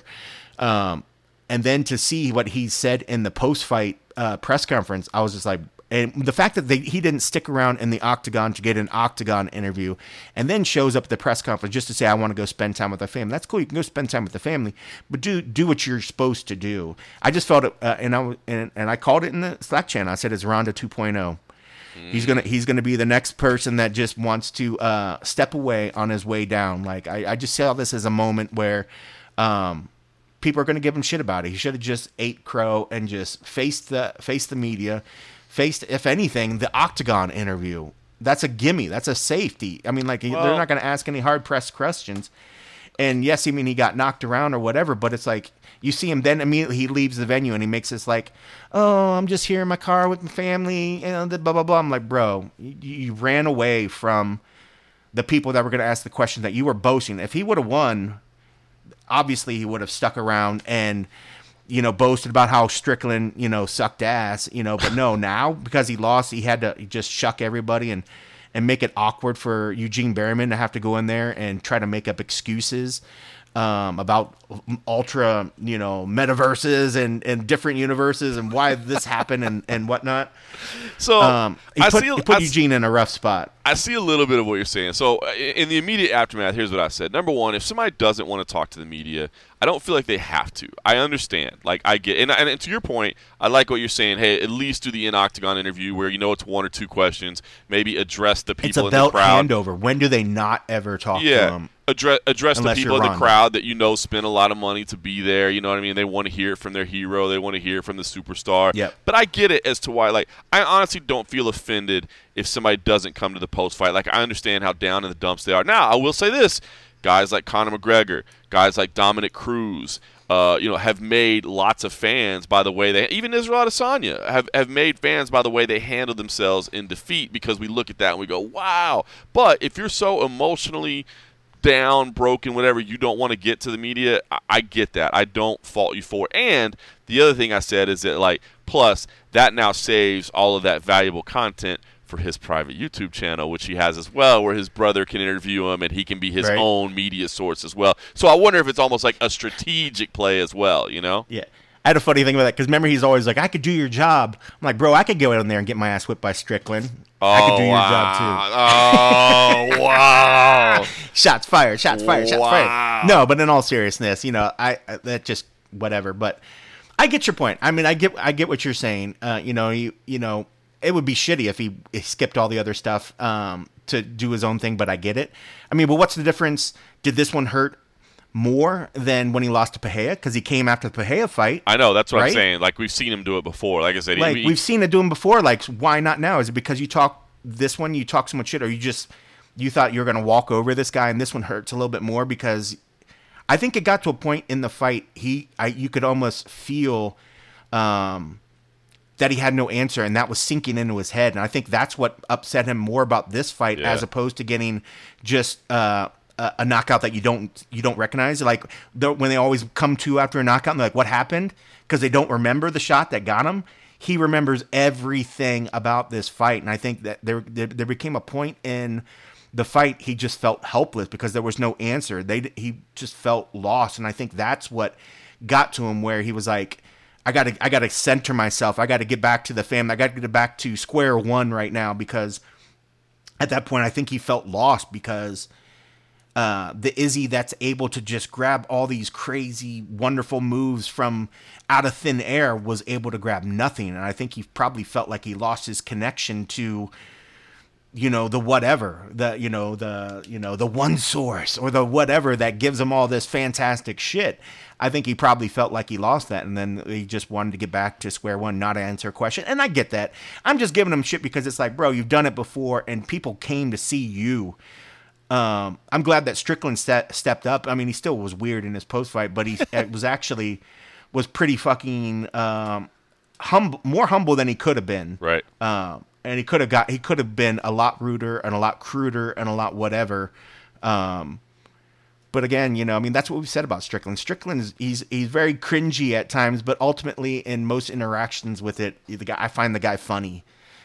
Um, and then to see what he said in the post-fight uh, press conference, I was just like, and the fact that they, he didn't stick around in the octagon to get an octagon interview and then shows up at the press conference just to say, I want to go spend time with the family. That's cool. You can go spend time with the family, but do do what you're supposed to do. I just felt it, uh, and, I, was- and, and I called it in the Slack channel. I said, it's Ronda two point oh. He's gonna he's gonna be the next person that just wants to uh, step away on his way down. Like I, I just saw this as a moment where um, people are gonna give him shit about it. He should have just ate crow and just faced the faced the media, faced if anything the octagon interview. That's a gimme. That's a safety. I mean, like they're Well- not gonna ask any hard pressed questions. And yes, I mean he got knocked around or whatever, but it's like you see him then immediately he leaves the venue and he makes this like, oh, I'm just here in my car with my family, you know, the blah blah blah. I'm like, bro, you, you ran away from the people that were going to ask the question that you were boasting. If he would have won, obviously he would have stuck around and you know boasted about how Strickland you know sucked ass, you know. But no, now because he lost, he had to just shuck everybody and. and make it awkward for Eugene Berryman to have to go in there and try to make up excuses um, about ultra, you know, metaverses and, and different universes and why this happened and, and whatnot. So Um, he I put, see he put I, Eugene in a rough spot. I see a little bit of what you're saying. So uh, in the immediate aftermath, here's what I said. Number one, if somebody doesn't want to talk to the media, I don't feel like they have to. I understand. Like I get, and, and to your point, I like what you're saying. Hey, at least do the in octagon interview where you know it's one or two questions. Maybe address the people It's a in the belt crowd. handover. When do they not ever talk to Yeah. him? Address, address the Unless people you're in the Ronda. crowd that you know spend a lot of money to be there. You know what I mean? They want to hear it from their hero. They want to hear it from the superstar. Yep. But I get it as to why. Like, I honestly don't feel offended if somebody doesn't come to the post fight. Like, I understand how down in the dumps they are. Now, I will say this: guys like Conor McGregor, guys like Dominic Cruz, uh, you know, have made lots of fans by the way they. Even Israel Adesanya have have made fans by the way they handle themselves in defeat. Because we look at that and we go, wow. But if you're so emotionally down, broken, whatever, you don't want to get to the media, I, I get that. I don't fault you for it. And the other thing I said is that, like, plus, that now saves all of that valuable content for his private YouTube channel, which he has as well, where his brother can interview him and he can be his Right. own media source as well. So I wonder if it's almost like a strategic play as well, you know? Yeah. I had a funny thing about that because remember he's always like, I could do your job. I'm like, bro, I could go in there and get my ass whipped by Strickland. I could do your job too. Oh, wow. Shots fired, shots fired, shots Wow. fired. No, but in all seriousness, you know, I, I that just whatever. But I get your point. I mean, I get I get what you're saying. Uh, you know, you you know, it would be shitty if he, he skipped all the other stuff um, to do his own thing. But I get it. I mean, but what's the difference? Did this one hurt more than when he lost to Pahea because he came after the Pahea fight? I know, that's what I'm Right? saying. Like, we've seen him do it before. Like I said, Like he, we've seen it do him before. Like, why not now? Is it because you talk this one, you talk so much shit, or you just you thought you were gonna walk over this guy, and this one hurts a little bit more because I think it got to a point in the fight he I you could almost feel um, that he had no answer, and that was sinking into his head, and I think that's what upset him more about this fight Yeah. as opposed to getting just. Uh, a a knockout that you don't you don't recognize, like the, when they always come to after a knockout and they're like, what happened? Because they don't remember the shot that got him. He remembers everything about this fight, and I think that there there, there became a point in the fight he just felt helpless because there was no answer. They he just felt lost, and I think that's what got to him where he was like, I gotta I gotta center myself. I gotta get back to the family. I gotta get back to square one right now because at that point, I think he felt lost because uh, the Izzy that's able to just grab all these crazy, wonderful moves from out of thin air was able to grab nothing. And I think he probably felt like he lost his connection to, you know, the whatever, the, you know, the, you know, the one source or the whatever that gives him all this fantastic shit. I think he probably felt like he lost that, and then he just wanted to get back to square one, not answer a question. And I get that. I'm just giving him shit because it's like, bro, you've done it before, and people came to see you. Um, I'm glad that Strickland ste- stepped up. I mean, he still was weird in his post fight, but he was actually was pretty fucking um, humble, more humble than he could have been. Right. Um, and he could have got, he could have been a lot ruder and a lot cruder and a lot whatever. Um, But again, you know, I mean, that's what we've said about Strickland. Strickland is he's he's very cringy at times, but ultimately, in most interactions with it, the guy I find the guy funny.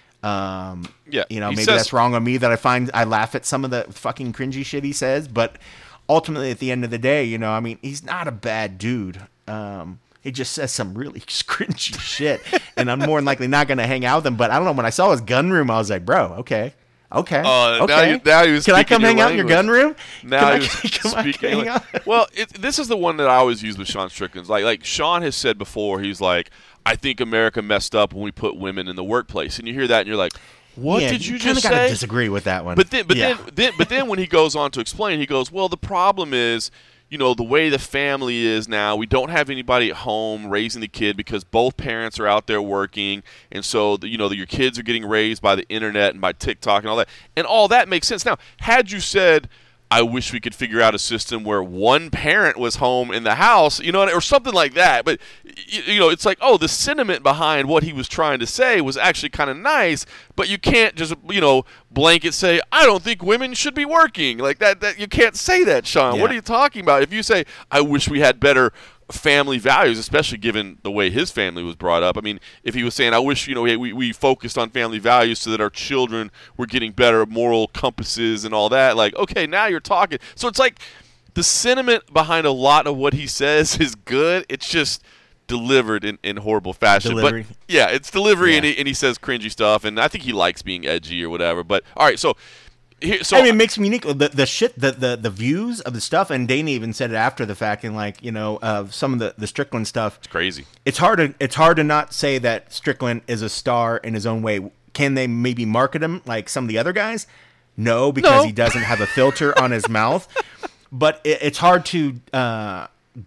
Um, yeah, you know, he maybe says, that's wrong on me that I find I laugh at some of the fucking cringy shit he says, but ultimately, at the end of the day, you know, I mean, he's not a bad dude. Um, he just says some really cringy shit, and I'm more than likely not going to hang out with him. But I don't know. When I saw his gun room, I was like, bro, okay. Okay. Uh, okay. Now you, now you Can I come hang out in your gun room? Now can you I, can I speaking. hang out? Well, it, this is the one that I always use with Sean Strickland. Like, like Sean has said before, he's like, "I think America messed up when we put women in the workplace." And you hear that, and you're like, "What yeah, did you, you just gotta say?" Disagree with that one. But then, but yeah. then, then, but then when he goes on to explain, he goes, "Well, the problem is." You know, the way the family is now, we don't have anybody at home raising the kid because both parents are out there working. And so, you know, your kids are getting raised by the internet and by TikTok and all that. And all that makes sense. Now, had you said, I wish we could figure out a system where one parent was home in the house, you know, or something like that. But, you know, it's like, oh, the sentiment behind what he was trying to say was actually kind of nice, but you can't just, you know, blanket say, I don't think women should be working. Like that, that you can't say that, Sean. Yeah. What are you talking about? If you say, I wish we had better family values, especially given the way his family was brought up. I mean, if he was saying, I wish, you know, we, we focused on family values so that our children were getting better moral compasses and all that, like, okay, now you're talking. So it's like the sentiment behind a lot of what he says is good. It's just delivered in, in horrible fashion. Delivery. But yeah, it's delivery, Yeah. and, he, and he says cringy stuff, and I think he likes being edgy or whatever. But all right, so here, so I mean, it makes me unique. The the shit, the, the the views of the stuff, and Dana even said it after the fact, and like, you know, of some of the, the Strickland stuff. it's crazy. It's hard to it's hard to not say that Strickland is a star in his own way. Can they maybe market him like some of the other guys? No, because No. he doesn't have a filter on his mouth. But it, it's hard to uh,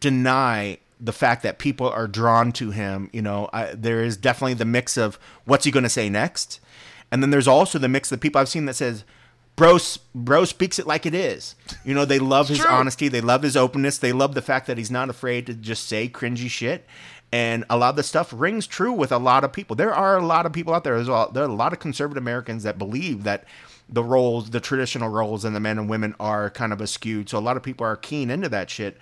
deny the fact that people are drawn to him. You know, I, there is definitely the mix of what's he going to say next, and then there's also the mix of people I've seen that says, Bro, bro speaks it like it is. You know, they love his true. honesty. They love his openness. They love the fact that he's not afraid to just say cringy shit. And a lot of the stuff rings true with a lot of people. There are a lot of people out there as well. There are a lot of conservative Americans that believe that the roles, the traditional roles in the men and women are kind of askewed. So a lot of people are keen into that shit.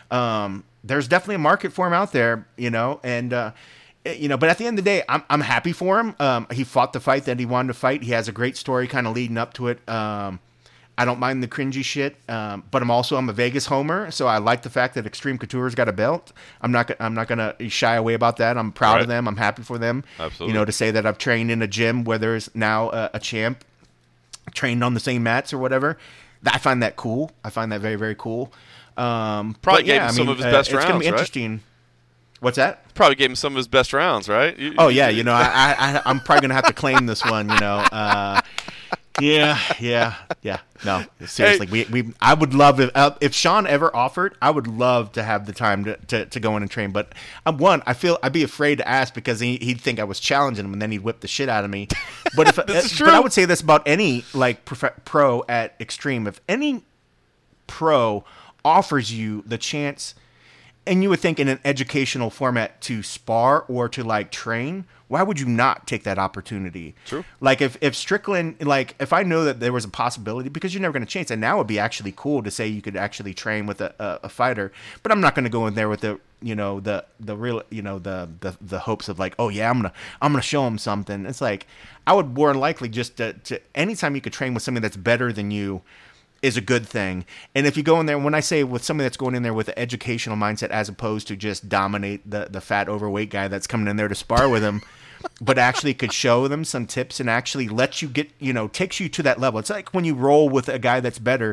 Um, there's definitely a market for him out there, you know, and, uh, you know, but at the end of the day, I'm I'm happy for him. Um, he fought the fight that he wanted to fight. He has a great story kind of leading up to it. Um, I don't mind the cringy shit, um, but I'm also I'm a Vegas homer, so I like the fact that Extreme Couture's got a belt. I'm not I'm not gonna shy away about that. I'm proud Right. of them. I'm happy for them. Absolutely. You know, to say that I've trained in a gym where there's now a, a champ trained on the same mats or whatever. I find that cool. I find that very very cool. Um, Probably but gave yeah, him I some mean, of his uh, best It's gonna rounds, be right? interesting. What's that? Probably gave him some of his best rounds, right? You- Oh yeah, you know, I, I I'm probably gonna have to claim this one. You know, uh, yeah, yeah, yeah. No, seriously, we we I would love if uh, if Sean ever offered, I would love to have the time to, to, to go in and train. But I'm one, I feel I'd be afraid to ask because he, he'd think I was challenging him, and then he'd whip the shit out of me. But if This is uh, true. but I would say this about any like prof- pro at Extreme. If any pro offers you the chance. And you would think in an educational format to spar or to like train, why would you not take that opportunity? True. Like if, if Strickland, like if I know that there was a possibility, because you're never going to chance, and now would be actually cool to say you could actually train with a, a, a fighter, but I'm not going to go in there with the, you know, the, the real, you know, the, the, the hopes of like, oh yeah, I'm going to, I'm going to show him something. It's like, I would more than likely just to, to anytime you could train with somebody that's better than you, is a good thing. And if you go in there, when I say with somebody that's going in there with an educational mindset as opposed to just dominate the, the fat overweight guy that's coming in there to spar with him, but actually could show them some tips and actually let you get, you know, takes you to that level. It's like when you roll with a guy that's better,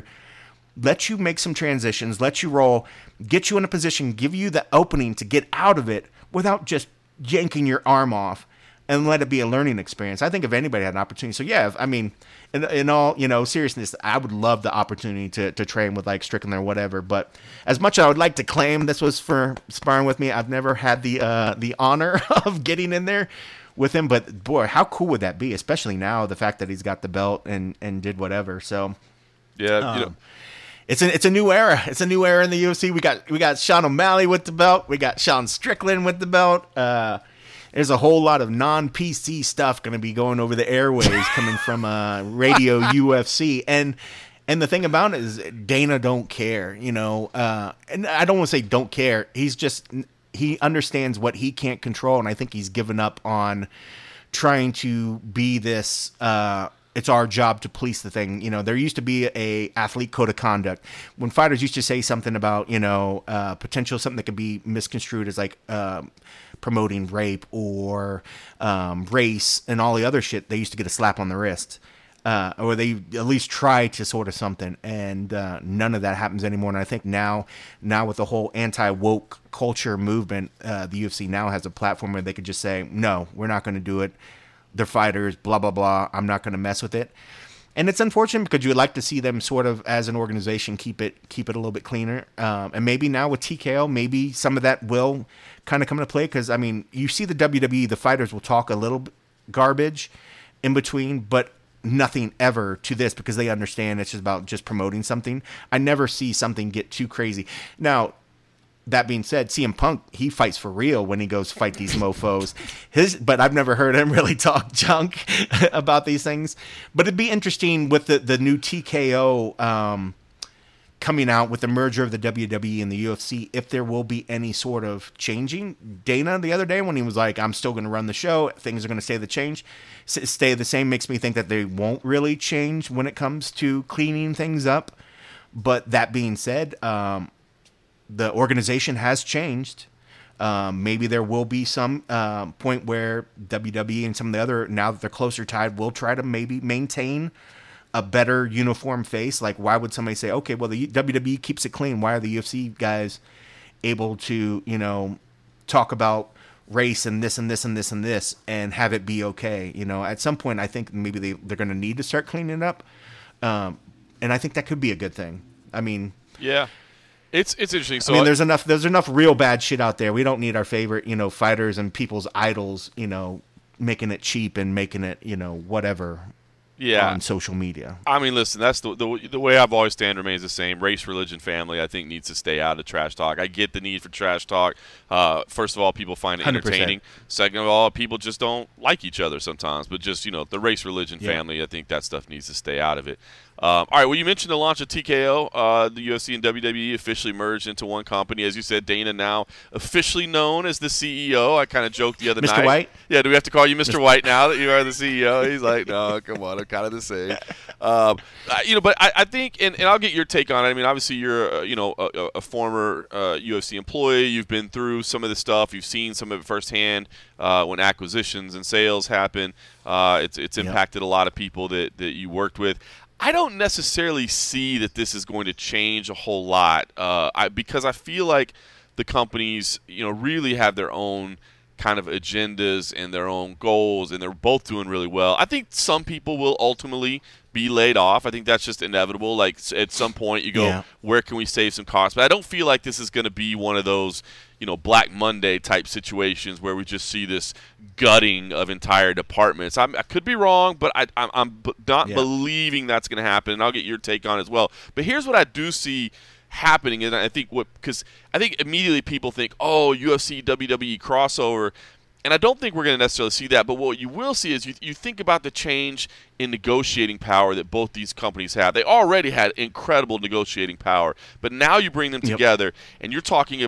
let you make some transitions, let you roll, get you in a position, give you the opening to get out of it without just yanking your arm off, and let it be a learning experience. I think if anybody had an opportunity, so yeah, if, I mean, in, in all, you know, seriousness, I would love the opportunity to, to train with like Strickland or whatever. But as much as I would like to claim this was for sparring with me, I've never had the uh, the honor of getting in there with him. But boy, how cool would that be? Especially now, the fact that he's got the belt and, and did whatever. So yeah, um, you know. It's a it's a new era. It's a new era in the U F C. We got we got Sean O'Malley with the belt. We got Sean Strickland with the belt. Uh, there's a whole lot of non-P C stuff going to be going over the airwaves coming from uh, Radio U F C. And and the thing about it is Dana don't care, you know. Uh, and I don't want to say don't care. He's just he understands what he can't control, and I think he's given up on trying to be this. Uh, It's our job to police the thing. You know, there used to be a athlete code of conduct when fighters used to say something about, you know, uh, potential something that could be misconstrued as like um, promoting rape or um, race and all the other shit. They used to get a slap on the wrist, uh, or they at least try to sort of something. And uh, none of that happens anymore. And I think now, now with the whole anti-woke culture movement, uh, the U F C now has a platform where they could just say, no, we're not going to do it. They're fighters, blah, blah, blah. I'm not going to mess with it. And it's unfortunate because you would like to see them sort of as an organization keep it keep it a little bit cleaner. Um, and maybe now with T K O, maybe some of that will kind of come into play. Because, I mean, you see the W W E, the fighters will talk a little garbage in between, but nothing ever to this because they understand it's just about just promoting something. I never see something get too crazy. Now, that being said, C M Punk, he fights for real when he goes fight these mofos. His, but I've never heard him really talk junk about these things. But it'd be interesting with the, the new T K O um, coming out with the merger of the W W E and the U F C, if there will be any sort of changing. Dana, the other day, when he was like, I'm still going to run the show, things are going to stay the change, stay the same, makes me think that they won't really change when it comes to cleaning things up. But that being said, um, the organization has changed. Um, maybe there will be some uh, point where W W E and some of the other, now that they're closer tied, will try to maybe maintain a better uniform face. Like, why would somebody say, okay, well, the W W E keeps it clean. Why are the U F C guys able to, you know, talk about race and this and this and this and this and have it be okay? You know, at some point, I think maybe they, they're going to need to start cleaning it up. Um, and I think that could be a good thing. I mean, yeah. It's it's interesting. So I mean, there's enough there's enough real bad shit out there. We don't need our favorite, you know, fighters and people's idols, you know, making it cheap and making it, you know, whatever. Yeah. On social media. I mean, listen, that's the, the the way I've always stand remains the same. Race, religion, family, I think needs to stay out of trash talk. I get the need for trash talk. Uh, first of all, people find it one hundred percent. entertaining. Second of all, people just don't like each other sometimes. But just, you know, the race, religion, yeah. family, I think that stuff needs to stay out of it. Um, all right, well, you mentioned the launch of T K O. Uh, the U F C and W W E officially merged into one company. As you said, Dana now officially known as the C E O. I kind of joked the other Mister night. Mister White? Yeah, do we have to call you Mister White now that you are the C E O? He's like, no, come on, I'm kind of the same. Um, you know, but I, I think, and, and I'll get your take on it. I mean, obviously, you're, uh, you know, a, a former uh, U F C employee. You've been through some of this stuff. You've seen some of it firsthand uh, when acquisitions and sales happen. Uh, it's it's impacted yep. a lot of people that, that you worked with. I don't necessarily see that this is going to change a whole lot uh, I, because I feel like the companies, you know, really have their own kind of agendas and their own goals, and they're both doing really well. I think some people will ultimately be laid off. I think that's just inevitable. Like, at some point you go, yeah. where can we save some costs? But I don't feel like this is going to be one of those, you know, Black Monday type situations where we just see this gutting of entire departments. I'm, I could be wrong, but I, I'm, I'm not yeah. believing that's going to happen, and I'll get your take on it as well. But here's what I do see happening, and I think what, because I think immediately people think, oh, U F C, W W E crossover, and I don't think we're going to necessarily see that, but what you will see is you, you think about the change in negotiating power that both these companies have. They already had incredible negotiating power, but now you bring them together, yep. and you're talking about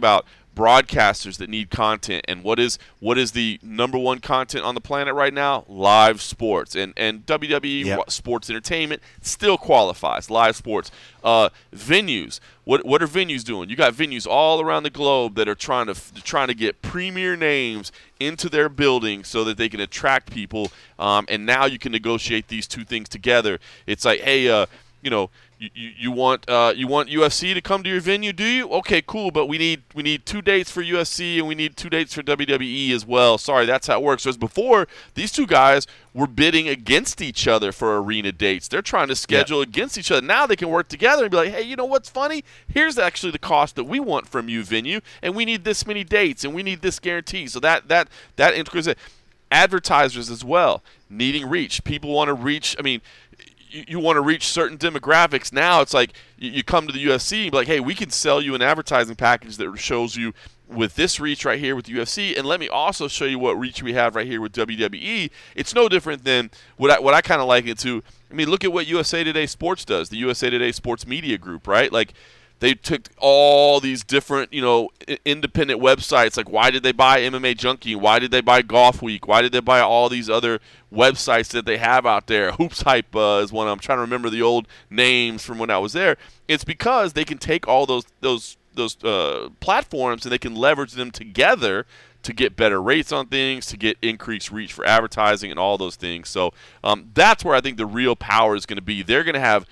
broadcasters that need content. And what is what is the number one content on the planet right now? Live sports. And and W W E Yep. sports entertainment still qualifies. Live sports. Uh, venues. What what are venues doing? You got venues all around the globe that are trying to trying to get premier names into their building so that they can attract people. Um, and now you can negotiate these two things together. It's like, hey, uh, you know, you, you, you want uh, you want U F C to come to your venue, do you? Okay, cool, but we need we need two dates for U F C and we need two dates for W W E as well. Sorry, that's how it works. Whereas before, these two guys were bidding against each other for arena dates. They're trying to schedule Yeah. against each other. Now they can work together and be like, hey, you know what's funny? Here's actually the cost that we want from you, venue, and we need this many dates and we need this guarantee. So that that that increases it. Advertisers as well, needing reach. People want to reach. I mean, you, you want to reach certain demographics. Now it's like you, you come to the U F C and be like, hey, we can sell you an advertising package that shows you with this reach right here with the U F C, and let me also show you what reach we have right here with W W E. It's no different than what I, what I kind of like it to. I mean, look at what U S A Today Sports does, the U S A Today Sports Media Group, right? Like, they took all these different, you know, I- independent websites. Like, why did they buy M M A Junkie? Why did they buy Golf Week? Why did they buy all these other websites that they have out there? Hoops Hype uh, is one. I'm trying to remember the old names from when I was there. It's because they can take all those those those uh, platforms and they can leverage them together to get better rates on things, to get increased reach for advertising and all those things. So um, that's where I think the real power is going to be. They're going to have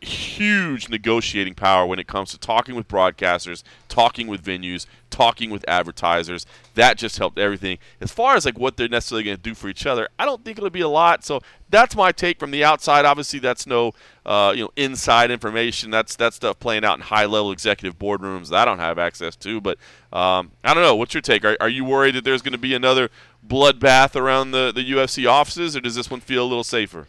huge negotiating power when it comes to talking with broadcasters, talking with venues, talking with advertisers. That just helped everything. As far as like what they're necessarily going to do for each other, I don't think it'll be a lot. So that's my take from the outside. Obviously, that's no uh, you know inside information. That's that stuff playing out in high-level executive boardrooms that I don't have access to. But um, I don't know. What's your take? Are, are you worried that there's going to be another bloodbath around the, the U F C offices, or does this one feel a little safer?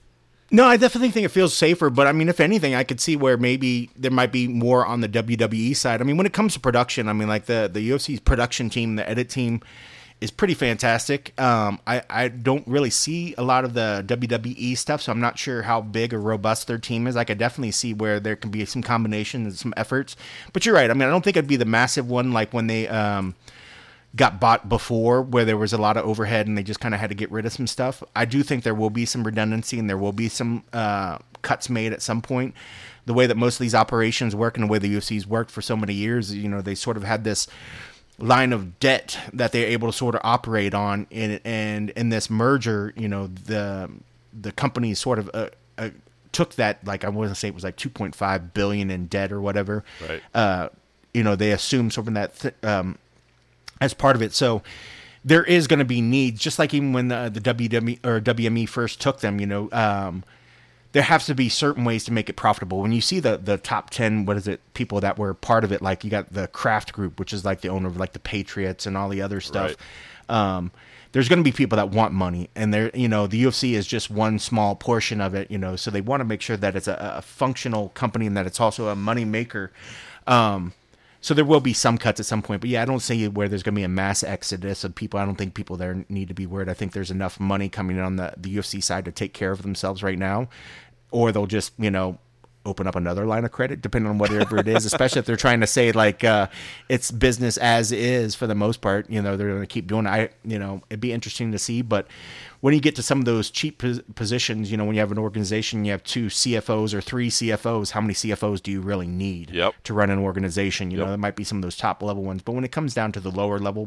No, I definitely think it feels safer, but I mean, if anything, I could see where maybe there might be more on the W W E side. I mean, when it comes to production, I mean, like the, the U F C's production team, the edit team is pretty fantastic. Um, I, I don't really see a lot of the W W E stuff, so I'm not sure how big or robust their team is. I could definitely see where there can be some combination and some efforts. But you're right. I mean, I don't think it'd be the massive one like when they um, got bought before, where there was a lot of overhead and they just kind of had to get rid of some stuff. I do think there will be some redundancy and there will be some uh, cuts made at some point. The way that most of these operations work and the way the U F C's worked for so many years, you know, they sort of had this line of debt that they're able to sort of operate on. In, and in this merger, you know, the the company sort of uh, uh, took that, like I want to say it was like two point five billion dollars in debt or whatever. Right. Uh, you know, they assumed sort of that th- um, as part of it. So there is going to be needs, just like even when the, the W W E or W M E first took them, you know, um, there has to be certain ways to make it profitable. When you see the, the top ten, what is it, people that were part of it, like you got the Kraft Group, which is like the owner of like the Patriots and all the other stuff. Right. Um, there's going to be people that want money, and they're, you know, the U F C is just one small portion of it, you know, so they want to make sure that it's a, a functional company and that it's also a money maker. Um, So there will be some cuts at some point, but yeah, I don't see where there's going to be a mass exodus of people. I don't think people there need to be worried. I think there's enough money coming in on the, the U F C side to take care of themselves right now, or they'll just, you know, open up another line of credit, depending on whatever it is, especially if they're trying to say like uh, it's business as is for the most part. You know, they're going to keep doing it. I, you know, it'd be interesting to see, but when you get to some of those cheap pos- positions, you know, when you have an organization, you have two C F Os or three C F Os, how many C F Os do you really need Yep. to run an organization? You Yep. know, there might be some of those top level ones, but when it comes down to the lower level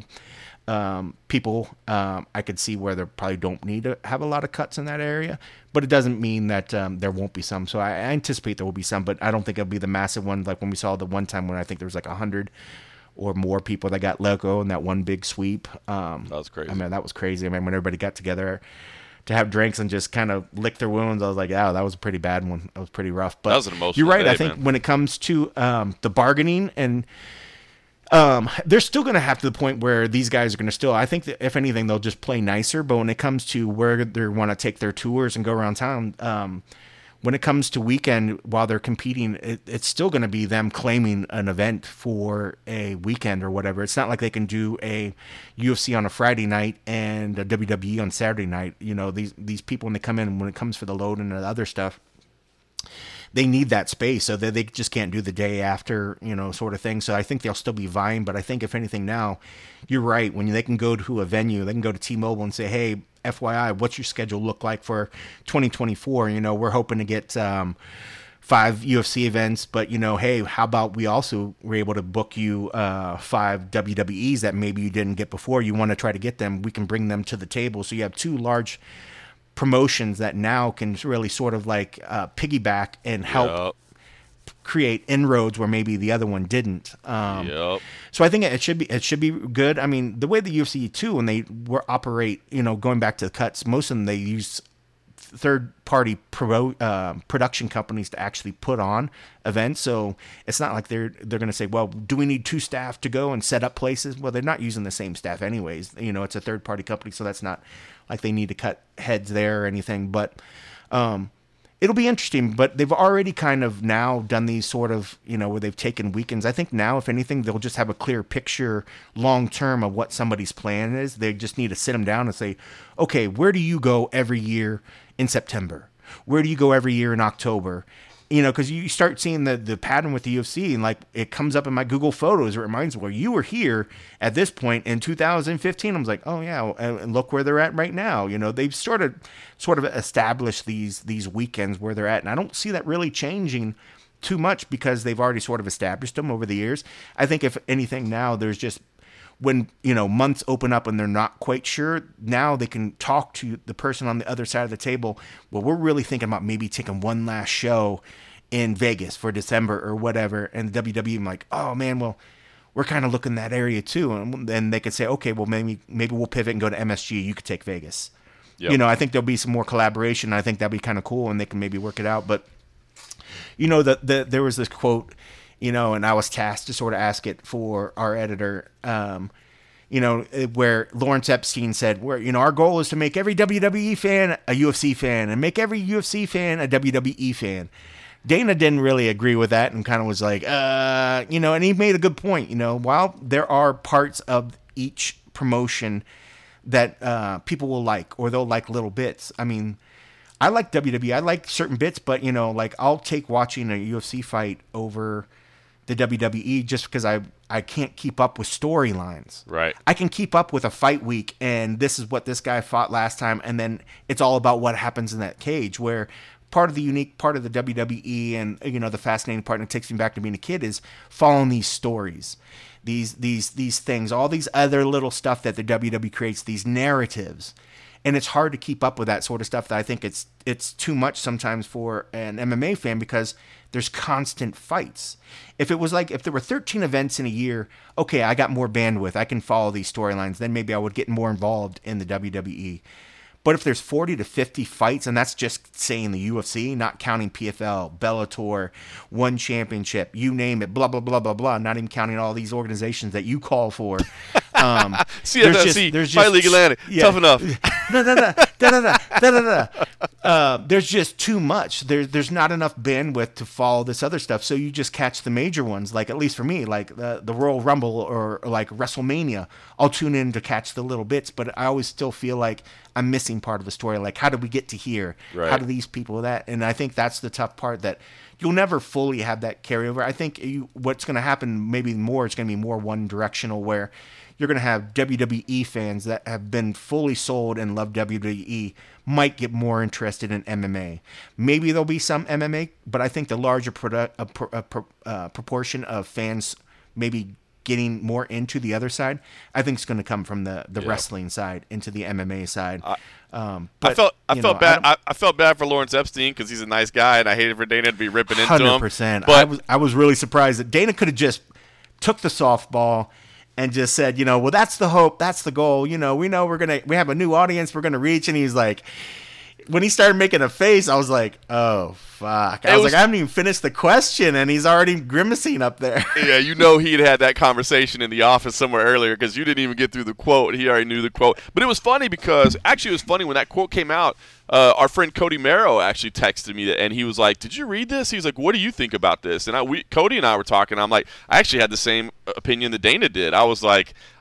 um, people, um, I could see where they probably don't need to have a lot of cuts in that area, but it doesn't mean that um, there won't be some. So I, I anticipate there will be some, but I don't think it'll be the massive one like when we saw the one time when I think there was like a hundred or more people that got let go in that one big sweep. Um, That was crazy. I mean, that was crazy. I mean, when everybody got together to have drinks and just kind of lick their wounds, I was like, yeah, that was a pretty bad one. That was pretty rough. But That was an emotional you're right. day, I think man. when it comes to um, the bargaining and um, they're still going to have to the point where these guys are going to still, I think that if anything, they'll just play nicer. But when it comes to where they want to take their tours and go around town, um, when it comes to weekend while they're competing, it, it's still going to be them claiming an event for a weekend or whatever. It's not like they can do a U F C on a Friday night and a W W E on Saturday night. You know, these, these people, when they come in, when it comes for the load and the other stuff, they need that space, so that they just can't do the day after, you know, sort of thing. So I think they'll still be vying, but I think if anything now, you're right. When they can go to a venue, they can go to T-Mobile and say, hey, F Y I, what's your schedule look like for twenty twenty-four? You know, we're hoping to get um, five U F C events, but, you know, hey, how about we also were able to book you uh, five W W Es that maybe you didn't get before. You want to try to get them. We can bring them to the table. So you have two large promotions that now can really sort of like uh, piggyback and help Yep. create inroads where maybe the other one didn't. Um, Yep. So I think it should be it should be good. I mean, the way the U F C too, when they were operate, you know, going back to the cuts, most of them they use third party pro, uh, production companies to actually put on events. So it's not like they're they're going to say, well, do we need two staff to go and set up places? Well, they're not using the same staff anyways. You know, it's a third party company, so that's not like they need to cut heads there or anything. But um, it'll be interesting. But they've already kind of now done these sort of, you know, where they've taken weekends. I think now, if anything, they'll just have a clear picture long term of what somebody's plan is. They just need to sit them down and say, okay, where do you go every year in September? Where do you go every year in October? You know, because you start seeing the, the pattern with the U F C, and like it comes up in my Google Photos. It reminds me, well, you were here at this point in two thousand fifteen. I was like, oh yeah, and look where they're at right now. You know, they've started sort of established these these weekends where they're at, and I don't see that really changing too much because they've already sort of established them over the years. I think if anything now, there's just when, you know, months open up and they're not quite sure, now they can talk to the person on the other side of the table. Well, we're really thinking about maybe taking one last show in Vegas for December or whatever. And the W W E, I'm like, oh man, well, we're kind of looking that area too. And then they could say, okay, well, maybe maybe we'll pivot and go to M S G. You could take Vegas. Yep. You know, I think there'll be some more collaboration. I think that'd be kind of cool, and they can maybe work it out. But, you know, the, the, there was this quote, you know, and I was tasked to sort of ask it for our editor, um, you know, where Lawrence Epstein said, "Where you know, our goal is to make every W W E fan a U F C fan and make every U F C fan a W W E fan." Dana didn't really agree with that and kind of was like, uh, you know, and he made a good point. You know, while there are parts of each promotion that uh, people will like, or they'll like little bits. I mean, I like W W E. I like certain bits, but, you know, like I'll take watching a U F C fight over the W W E just because I, I can't keep up with storylines. Right. I can keep up with a fight week, and this is what this guy fought last time, and then it's all about what happens in that cage, where part of the unique part of the W W E and, you know, the fascinating part, and it takes me back to being a kid, is following these stories, these these these things, all these other little stuff that the W W E creates, these narratives. And it's hard to keep up with that sort of stuff. That I think it's it's too much sometimes for an M M A fan because there's constant fights. If it was like, if there were thirteen events in a year, okay, I got more bandwidth. I can follow these storylines. Then maybe I would get more involved in the W W E. But if there's forty to fifty fights, and that's just saying the U F C, not counting P F L, Bellator, One Championship, you name it, blah, blah, blah, blah, blah, not even counting all these organizations that you call for. Um, C F F C, there's just, Fight League Atlantic, yeah, tough enough. da, da, da, da, da, da, da, da. Uh, there's just too much. There's there's not enough bandwidth to follow this other stuff. So you just catch the major ones, like at least for me, like the, the Royal Rumble or, or like WrestleMania. I'll tune in to catch the little bits, but I always still feel like I'm missing part of the story. Like, how did we get to here? Right. How do these people that? And I think that's the tough part, that you'll never fully have that carryover. I think you, what's going to happen maybe more, it's going to be more one directional, where you're going to have W W E fans that have been fully sold and love W W E might get more interested in M M A. Maybe there'll be some M M A, but I think the larger produ- uh, pro- uh, pro- uh, proportion of fans maybe getting more into the other side, I think it's going to come from the, the yeah. wrestling side into the M M A side. I, um, but, I felt I felt know, bad. I, I, I felt bad for Lawrence Epstein because he's a nice guy, and I hated for Dana to be ripping into him. one hundred percent. But I was I was really surprised that Dana could have just took the softball and just said, you know, well, that's the hope, that's the goal. You know, we know we're gonna we have a new audience we're gonna reach, and he's like, when he started making a face, I was like, oh fuck. I was, was like, I haven't even finished the question, and he's already grimacing up there. Yeah, you know he'd had that conversation in the office somewhere earlier because you didn't even get through the quote. He already knew the quote. But it was funny because, actually it was funny when that quote came out, uh, our friend Cody Merrow actually texted me, and he was like, did you read this? He was like, what do you think about this? And I, we, Cody and I were talking. I'm like, I actually had the same opinion that Dana did. I was like,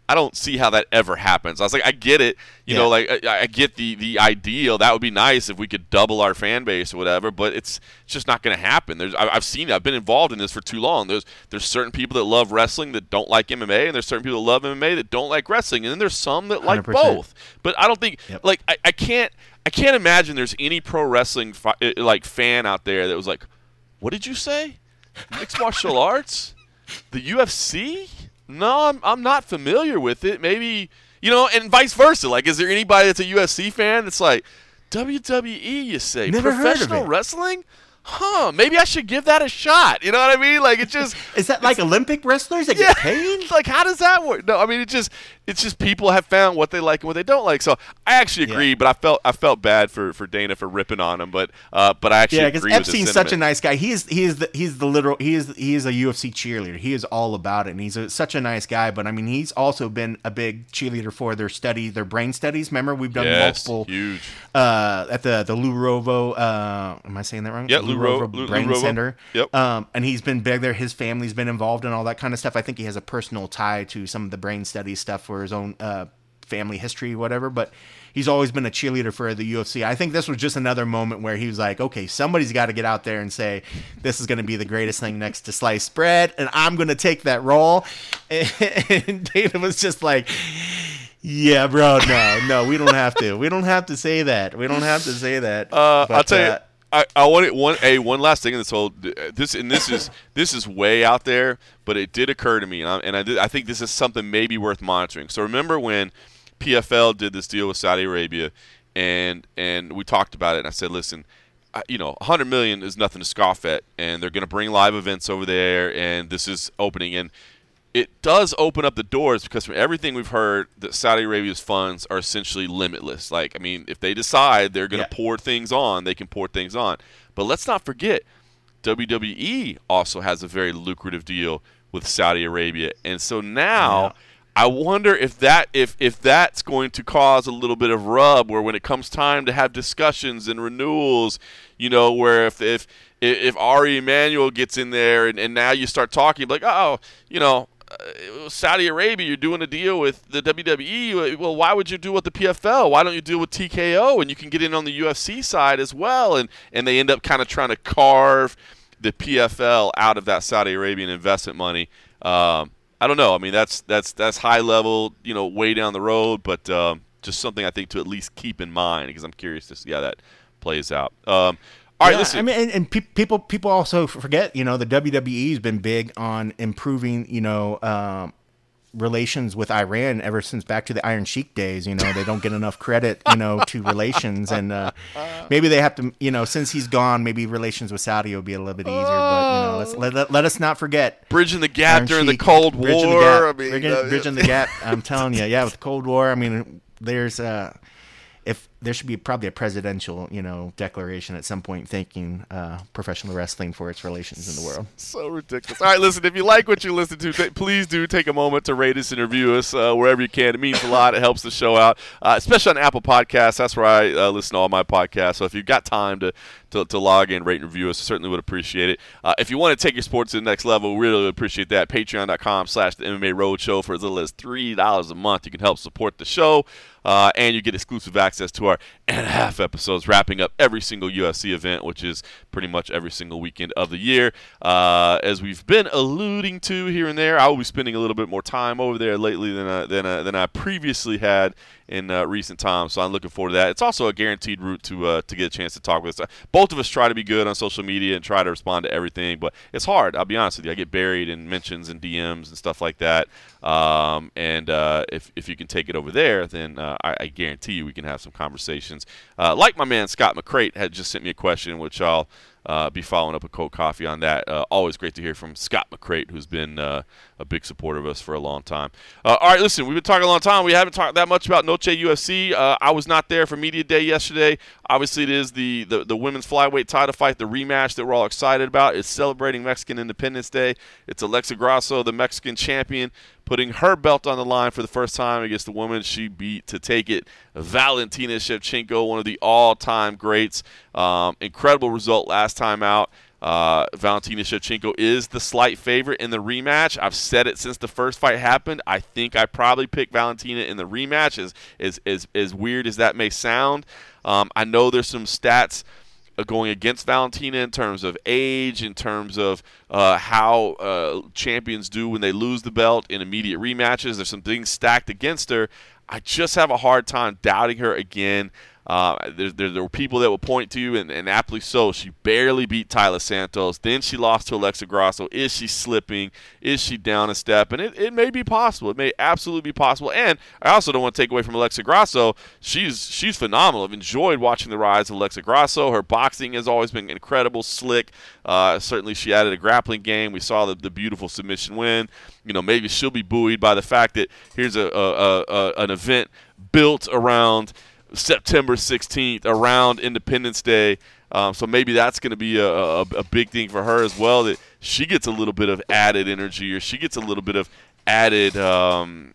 I don't see how that ever happens. I was like, I get it. You yeah. know, like I, I get the the ideal. That would be nice if we could double our fan base or whatever. But it's, it's just not going to happen. There's I, I've seen it. I've been involved in this for too long. There's there's certain people that love wrestling that don't like M M A, and there's certain people that love M M A that don't like wrestling, and then there's some that like one hundred percent. both. But I don't think yep. like I, I can't I can't imagine there's any pro wrestling fi- like fan out there that was like, what did you say? Mixed martial arts? The U F C? No, I'm I'm not familiar with it. Maybe, you know, and vice versa. Like, is there anybody that's a U F C fan that's like, W W E, you say? Never Professional heard of it. wrestling? Huh, maybe I should give that a shot. You know what I mean? Like, it just... Is that like Olympic wrestlers that yeah, get paid? Like, how does that work? No, I mean, it just... It's just people have found what they like and what they don't like. So I actually agree, Yeah. but I felt I felt bad for, for Dana for ripping on him. But uh, but I actually Yeah, agree because with his Epstein's such a sentiment. nice guy. He is he is the he's the literal he is he is a U F C cheerleader. He is all about it, and he's a, such a nice guy. But I mean, he's also been a big cheerleader for their study, their brain studies. Remember, we've done Yes, multiple huge. uh, at the the Lou Rovo. Uh, am I saying that wrong? Yeah, Lou Lou Ro- Rovo Lou- Lou Brain Rovo. Center. Yep. Um, and he's been big there. His family's been involved in all that kind of stuff. I think he has a personal tie to some of the brain study stuff for his own uh, family history, whatever. But he's always been a cheerleader for the U F C. I think this was just another moment where he was like, okay, somebody's got to get out there and say, this is going to be the greatest thing next to sliced bread, and I'm going to take that role. And Dana was just like, yeah, bro, no, no, we don't have to. We don't have to say that. We don't have to say that. Uh, But, I'll tell uh, you, I, I want it one a one last thing in this whole this and this is this is way out there, but it did occur to me, and I, and I, did, I think this is something maybe worth monitoring. So remember when P F L did this deal with Saudi Arabia, and and we talked about it, and I said, listen, I, you know, one hundred million is nothing to scoff at, and they're going to bring live events over there, and this is opening, and it does open up the doors because from everything we've heard, that Saudi Arabia's funds are essentially limitless. Like, I mean, if they decide they're going to Yeah. pour things on, they can pour things on. But let's not forget, W W E also has a very lucrative deal with Saudi Arabia, and so now Yeah. I wonder if that if if that's going to cause a little bit of rub, where when it comes time to have discussions and renewals, you know, where if if if Ari Emanuel gets in there and, and now you start talking like, oh, you know. Uh, Saudi Arabia, you're doing a deal with the W W E. Well, why would you do with the P F L? Why don't you deal with T K O? And you can get in on the U F C side as well. And and they end up kind of trying to carve the P F L out of that Saudi Arabian investment money. Um, I don't know. I mean, that's that's that's high level, you know, way down the road, but um, just something I think to at least keep in mind because I'm curious to see how that plays out. Um, All right, yeah, listen. I mean, and, and pe- people people also forget, you know, the W W E has been big on improving, you know, um, relations with Iran ever since back to the Iron Sheik days. You know, they don't get enough credit, you know, to relations, and uh, maybe they have to, you know, since he's gone, maybe relations with Saudi will be a little bit easier. But you know, let's let, let, let us not forget Bridging the gap Iron during the Sheik, Cold bridging the War. gap, I mean, bridging, uh, bridging the gap. I'm telling you, yeah, with the Cold War. I mean, there's uh, if there should be probably a presidential, you know, declaration at some point thanking uh, professional wrestling for its relations in the world. So ridiculous. All right, listen, if you like what you listen to, th- please do take a moment to rate us and review us uh, wherever you can. It means a lot. It helps the show out, uh, especially on Apple Podcasts. That's where I uh, listen to all my podcasts. So if you've got time to, to, to log in, rate and review us, certainly would appreciate it. Uh, if you want to take your sports to the next level, we really would appreciate that. Patreon.com slash the M M A Roadshow for as little as three dollars a month. You can help support the show. Uh, and you get exclusive access to our and a half episodes, wrapping up every single U F C event, which is pretty much every single weekend of the year. Uh, as we've been alluding to here and there, I will be spending a little bit more time over there lately than I, than I, than I previously had in uh, recent times, so I'm looking forward to that. It's also a guaranteed route to uh, to get a chance to talk with us. Both of us try to be good on social media and try to respond to everything, but it's hard. I'll be honest with you. I get buried in mentions and D Ms and stuff like that. Um, and uh, if if you can take it over there, then uh, I, I guarantee you we can have some conversations. Uh, like my man Scott McCrate had just sent me a question, which I'll uh, be following up with Cold Coffee on that. Uh, always great to hear from Scott McCrate, who's been uh, a big supporter of us for a long time. Uh, all right, listen, we've been talking a long time. We haven't talked that much about Noche U F C. Uh, I was not there for Media Day yesterday. Obviously, it is the, the, the women's flyweight title fight, the rematch that we're all excited about. It's celebrating Mexican Independence Day. It's Alexa Grasso, the Mexican champion, putting her belt on the line for the first time against the woman she beat to take it, Valentina Shevchenko, one of the all-time greats. Um, incredible result last time out. Uh, Valentina Shevchenko is the slight favorite in the rematch. I've said it since the first fight happened. I think I probably pick Valentina in the rematch, as as as, as weird as that may sound. Um, I know there's some stats going against Valentina in terms of age, in terms of uh, how uh, champions do when they lose the belt in immediate rematches. There's some things stacked against her. I just have a hard time doubting her again. Uh, there, there, there were people that would point to, and, and aptly so, she barely beat Taila Santos. Then she lost to Alexa Grasso. Is she slipping? Is she down a step? And it, it may be possible. It may absolutely be possible. And I also don't want to take away from Alexa Grasso. She's she's phenomenal. I've enjoyed watching the rise of Alexa Grasso. Her boxing has always been incredible, slick. Uh, certainly she added a grappling game. We saw the, the beautiful submission win. You know, maybe she'll be buoyed by the fact that here's a, a, a, a an event built around September sixteenth, around Independence Day. Um, so maybe that's going to be a, a, a big thing for her as well, that she gets a little bit of added energy, or she gets a little bit of added um,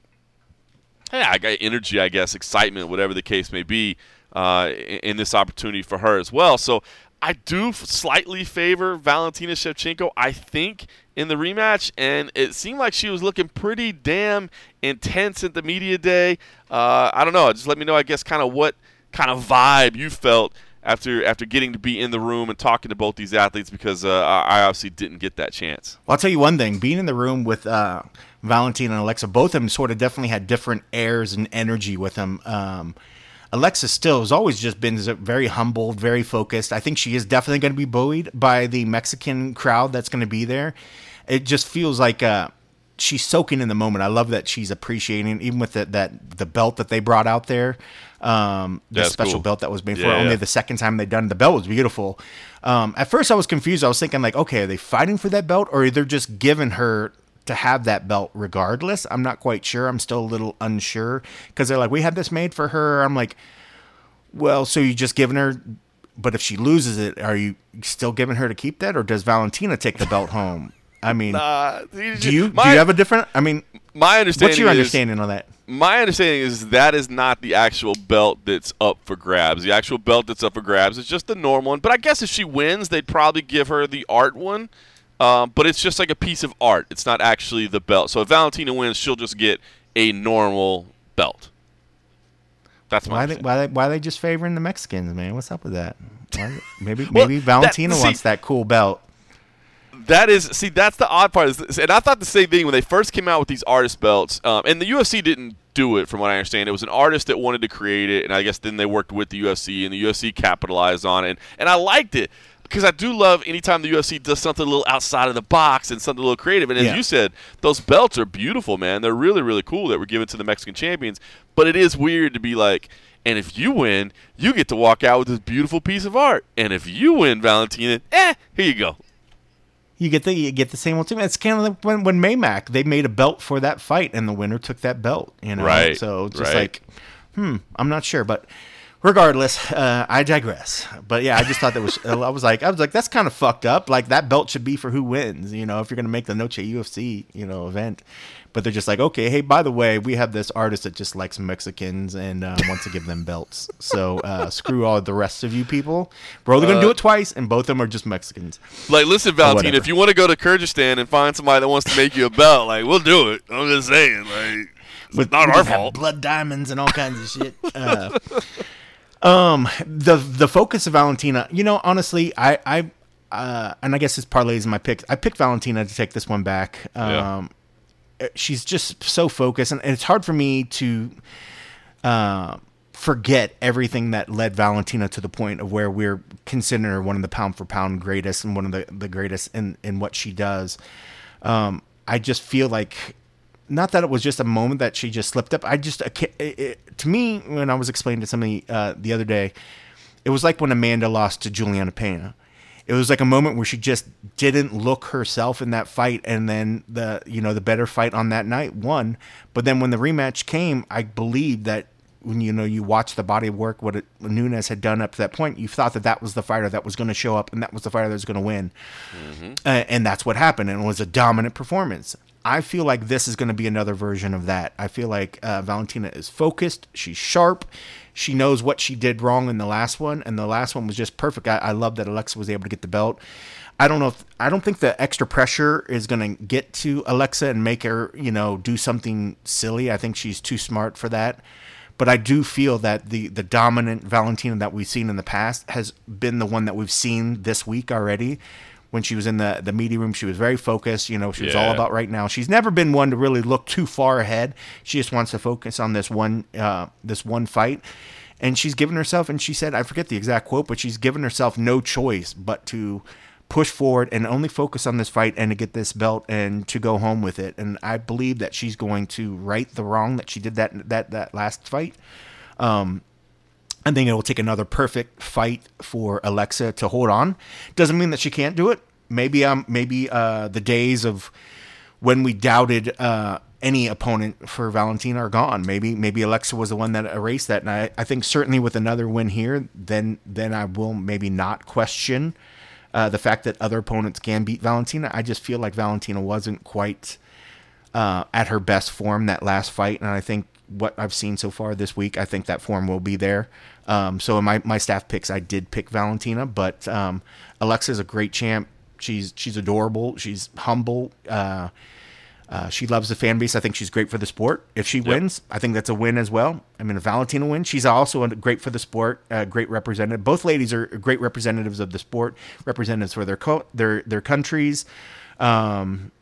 yeah, energy, I guess, excitement, whatever the case may be, uh, in, in this opportunity for her as well. So I do slightly favor Valentina Shevchenko, I think, in the rematch, and it seemed like she was looking pretty damn intense at the media day. Uh, I don't know. Just let me know, I guess, kind of what kind of vibe you felt after after getting to be in the room and talking to both these athletes, because uh, I obviously didn't get that chance. Well, I'll tell you one thing. Being in the room with uh, Valentina and Alexa, both of them sort of definitely had different airs and energy with them. Um, Alexa still has always just been very humbled, very focused. I think she is definitely going to be buoyed by the Mexican crowd that's going to be there. It just feels like uh, she's soaking in the moment. I love that she's appreciating, even with the, that the belt that they brought out there, um, the That's special cool. belt that was made Yeah, for her. yeah. Only the second time they done the belt was beautiful. Um, at first, I was confused. I was thinking like, okay, are they fighting for that belt, or they're just giving her to have that belt regardless? I'm not quite sure. I'm still a little unsure, because they're like, we had this made for her. I'm like, well, so you just giving her, but if she loses it, are you still giving her to keep that, or does Valentina take the belt home? I mean, Uh, do you my, do you have a different? I mean, my understanding what's your is, understanding on that? My understanding is that is not the actual belt that's up for grabs. The actual belt that's up for grabs is just the normal one. But I guess if she wins, they'd probably give her the art one. Um, but it's just like a piece of art. It's not actually the belt. So if Valentina wins, she'll just get a normal belt. That's my Why they, understanding. why they, why they just favoring the Mexicans, man? What's up with that? Why, maybe Well, maybe Valentina that- see- wants that cool belt. That is, see, that's the odd part. Is, and I thought the same thing when they first came out with these artist belts. Um, and the U F C didn't do it, from what I understand. It was an artist that wanted to create it, and I guess then they worked with the U F C, and the U F C capitalized on it. And, and I liked it, because I do love anytime the U F C does something a little outside of the box and something a little creative. And as Yeah. you said, those belts are beautiful, man. They're really, really cool that were given to the Mexican champions. But it is weird to be like, and if you win, you get to walk out with this beautiful piece of art. And if you win, Valentina, eh, here you go. You get the you get the same old thing. It's kind of like when when Maymac, they made a belt for that fight, and the winner took that belt. You know, Right, so it's just right. like, hmm, I'm not sure, but regardless, uh, I digress. But yeah, I just thought that was. I was like, I was like, that's kind of fucked up. Like that belt should be for who wins. You know, if you're gonna make the Noche U F C, you know, event. But they're just like, okay, hey, by the way, we have this artist that just likes Mexicans and uh, wants to give them belts. So uh, screw all the rest of you people. We're only gonna do it twice, and both of them are just Mexicans. Like, listen, Valentina, whatever. if you want to go to Kyrgyzstan and find somebody that wants to make you a belt, like, we'll do it. I'm just saying, like, it's With not we our just have fault. blood diamonds and all kinds of shit. Uh, um, the the focus of Valentina, you know, honestly, I I uh, and I guess this parlays in my pick. I picked Valentina to take this one back. Yeah. Um, she's just so focused, and it's hard for me to uh, forget everything that led Valentina to the point of where we're considering her one of the pound for pound greatest and one of the, the greatest in, in what she does. Um, I just feel like, not that it was just a moment that she just slipped up. I just, it, it, to me, when I was explaining to somebody uh, the other day, it was like when Amanda lost to Juliana Pena. It was like a moment where she just didn't look herself in that fight, and then the you know the better fight on that night won. But then when the rematch came, I believed that when you know you watch the body of work what, it, what Nunes had done up to that point, you thought that that was the fighter that was going to show up and that was the fighter that was going to win, mm-hmm. uh, and that's what happened. And it was a dominant performance. I feel like this is going to be another version of that. I feel like uh, Valentina is focused. She's sharp. She knows what she did wrong in the last one, and the last one was just perfect. I, I love that Alexa was able to get the belt. I don't know if I don't think the extra pressure is going to get to Alexa and make her, you know, do something silly. I think she's too smart for that. But I do feel that the the dominant Valentina that we've seen in the past has been the one that we've seen this week already. When she was in the, the media room, she was very focused. You know, she was yeah. all about right now. She's never been one to really look too far ahead. She just wants to focus on this one uh, this one fight. And she's given herself, and she said, I forget the exact quote, but she's given herself no choice but to push forward and only focus on this fight and to get this belt and to go home with it. And I believe that she's going to right the wrong that she did that that, that last fight. Um I think it will take another perfect fight for Alexa to hold on. Doesn't mean that she can't do it. Maybe um maybe uh, the days of when we doubted uh, any opponent for Valentina are gone. Maybe maybe Alexa was the one that erased that. And I, I think certainly with another win here, then then I will maybe not question uh, the fact that other opponents can beat Valentina. I just feel like Valentina wasn't quite uh, at her best form that last fight, and I think what I've seen so far this week, I think that form will be there. Um, so in my, my staff picks, I did pick Valentina, but um, Alexa is a great champ. She's she's adorable. She's humble. Uh, uh, she loves the fan base. I think she's great for the sport. If she yep. wins, I think that's a win as well. I mean, if Valentina wins, she's also great for the sport. Uh, great representative. Both ladies are great representatives of the sport. Representatives for their co- their their countries. Um,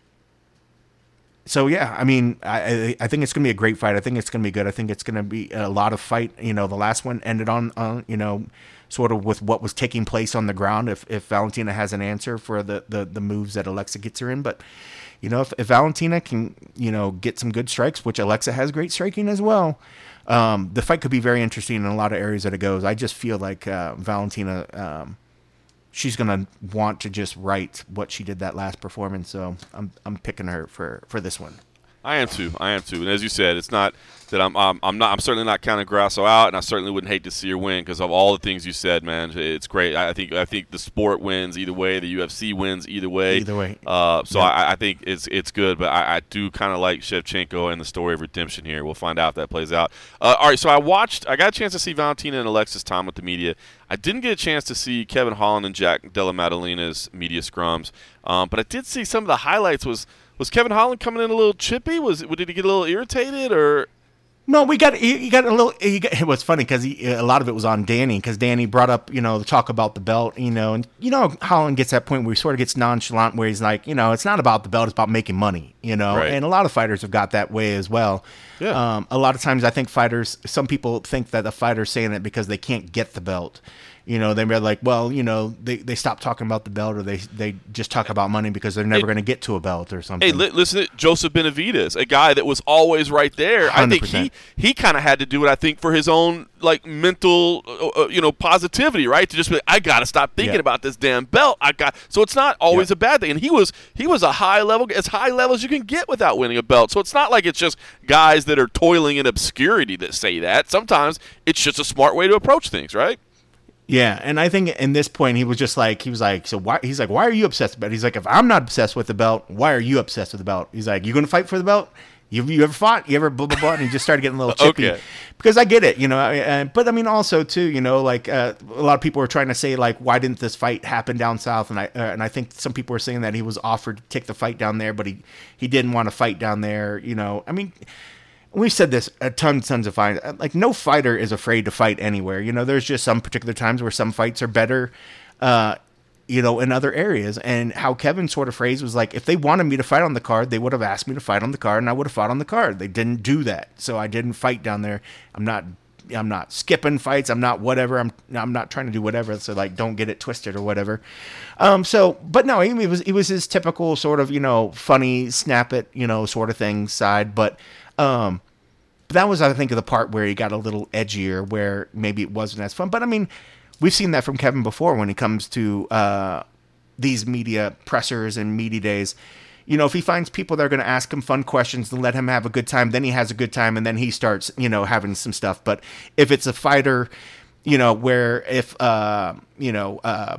So, yeah, I mean, I I think it's going to be a great fight. I think it's going to be good. I think it's going to be a lot of fight. You know, the last one ended on, on you know, sort of with what was taking place on the ground, if, if Valentina has an answer for the, the, the moves that Alexa gets her in. But, you know, if, if Valentina can, you know, get some good strikes, which Alexa has great striking as well, um, the fight could be very interesting in a lot of areas that it goes. I just feel like uh, Valentina... Um, she's gonna want to just write what she did that last performance, so I'm I'm picking her for, for this one. I am too. I am too. And as you said, it's not that I'm I'm, I'm not I'm certainly not counting Grasso out, and I certainly wouldn't hate to see her win because of all the things you said, man. It's great. I think I think the sport wins either way. The U F C wins either way. Either way. Uh, so yep. I, I think it's it's good, but I, I do kind of like Shevchenko and the story of redemption here. We'll find out if that plays out. Uh, all right. So I watched. I got a chance to see Valentina and Alexis Tom with the media. I didn't get a chance to see Kevin Holland and Jack Della Madalena's media scrums, um, but I did see some of the highlights. Was was Kevin Holland coming in a little chippy? Was did he get a little irritated or? No, we got he got a little. He got, it was funny because a lot of it was on Danny because Danny brought up you know the talk about the belt, you know, and you know Holland gets that point where he sort of gets nonchalant where he's like, you know, it's not about the belt, it's about making money, you know, right. And a lot of fighters have got that way as well. Yeah. Um, a lot of times I think fighters, some people think that the fighter's saying it because they can't get the belt. You know, they're like, well, you know, they, they stop talking about the belt or they they just talk about money because they're never going to get to a belt or something. Hey, li- listen to Joseph Benavidez, a guy that was always right there. one hundred percent. I think he, he kind of had to do it, I think, for his own, like, mental, uh, you know, positivity, right? To just be like, I got to stop thinking yeah. about this damn belt. I got So it's not always yeah. a bad thing. And he was he was a high level, as high level as you can get without winning a belt. So it's not like it's just guys that are toiling in obscurity that say that. Sometimes it's just a smart way to approach things, right? Yeah, and I think in this point he was just like he was like so why he's like why are you obsessed with it? He's like if I'm not obsessed with the belt, why are you obsessed with the belt? He's like you gonna fight for the belt? You you ever fought? You ever blah blah blah? And he just started getting a little chippy okay. because I get it, you know. Uh, but I mean also too, you know, like uh, a lot of people were trying to say like why didn't this fight happen down south? And I uh, and I think some people were saying that he was offered to take the fight down there, but he he didn't want to fight down there. You know, I mean. We've said this a ton, tons of fights. Like, no fighter is afraid to fight anywhere. You know, there's just some particular times where some fights are better, uh, you know, in other areas. And how Kevin sort of phrased was like, if they wanted me to fight on the card, they would have asked me to fight on the card, and I would have fought on the card. They didn't do that, so I didn't fight down there. I'm not, I'm not skipping fights. I'm not whatever. I'm, I'm not trying to do whatever. So like, don't get it twisted or whatever. Um, so, but no, he, he was, he was his typical sort of, you know, funny, snap it, you know, sort of thing side, but. Um, but that was, I think, the part where he got a little edgier, where maybe it wasn't as fun. But I mean, we've seen that from Kevin before when it comes to uh, these media pressers and media days. you know, if he finds people that are going to ask him fun questions and let him have a good time, then he has a good time, and then he starts, you know, having some stuff. But if it's a fighter, you know, where if, uh, you know, uh,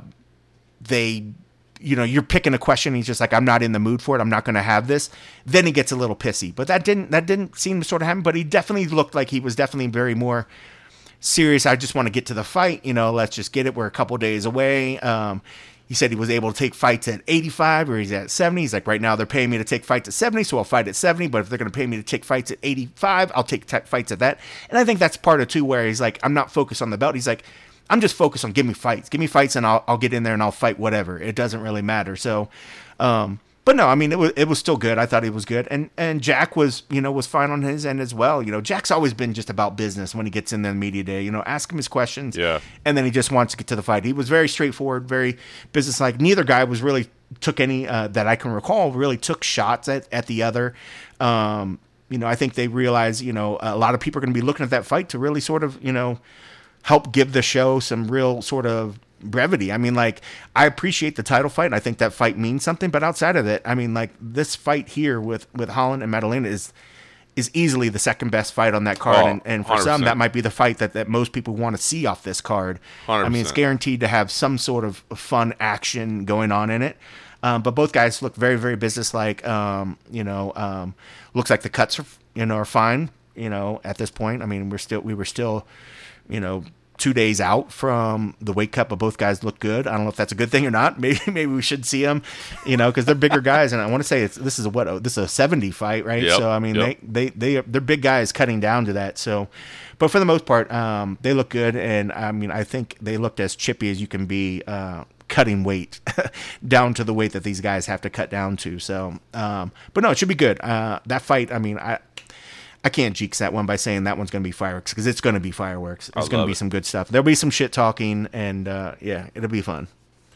they, you know, you're picking a question, he's just like, I'm not in the mood for it, I'm not going to have this, then he gets a little pissy. But that didn't, that didn't seem to sort of happen, but he definitely looked like he was definitely very more serious. I just want to get to the fight, you know, let's just get it. We're a couple days away. Um, he said he was able to take fights at eighty-five or he's at seventy. He's like, right now they're paying me to take fights at seventy, so I'll fight at seventy. But if they're going to pay me to take fights at eighty-five, I'll take t- fights at that. And I think that's part of too, where he's like, I'm not focused on the belt. He's like, I'm just focused on give me fights, give me fights, and I'll I'll get in there and I'll fight whatever. It doesn't really matter. So, um, but no, I mean, it was it was still good. I thought he was good, and and Jack was, you know, was fine on his end as well. You know, Jack's always been just about business when he gets in the media day. You know, ask him his questions, yeah, and then he just wants to get to the fight. He was very straightforward, very businesslike. Neither guy was really took any uh, that I can recall really took shots at at the other. Um, you know, I think they realize, you know, a lot of people are going to be looking at that fight to really sort of, you know, help give the show some real sort of brevity. I mean, like, I appreciate the title fight, and I think that fight means something, but outside of it, I mean, like, this fight here with, with Holland and Madalena is is easily the second best fight on that card, oh, and, and for one hundred percent. some, that might be the fight that, that most people want to see off this card. one hundred percent. I mean, it's guaranteed to have some sort of fun action going on in it. Um, but both guys look very, very businesslike. Um, you know, um, looks like the cuts are, you know, are fine, you know, at this point. I mean, we're still, we were still, you know, two days out from the weight cut, but both guys look good. I don't know if that's a good thing or not. Maybe maybe we should see them, you know, because they're bigger guys. And I want to say it's this is a, what this is a seventy fight, right? Yep, so I mean, yep. they they they they're big guys cutting down to that. So, but for the most part, um, they look good, and I mean, I think they looked as chippy as you can be. Uh, cutting weight down to the weight that these guys have to cut down to. So, um, but no, it should be good. Uh, that fight, I mean, I. I can't jinx that one by saying that one's going to be fireworks, because it's going to be fireworks. There's going to be it. some good stuff. There'll be some shit talking, and uh, yeah, it'll be fun.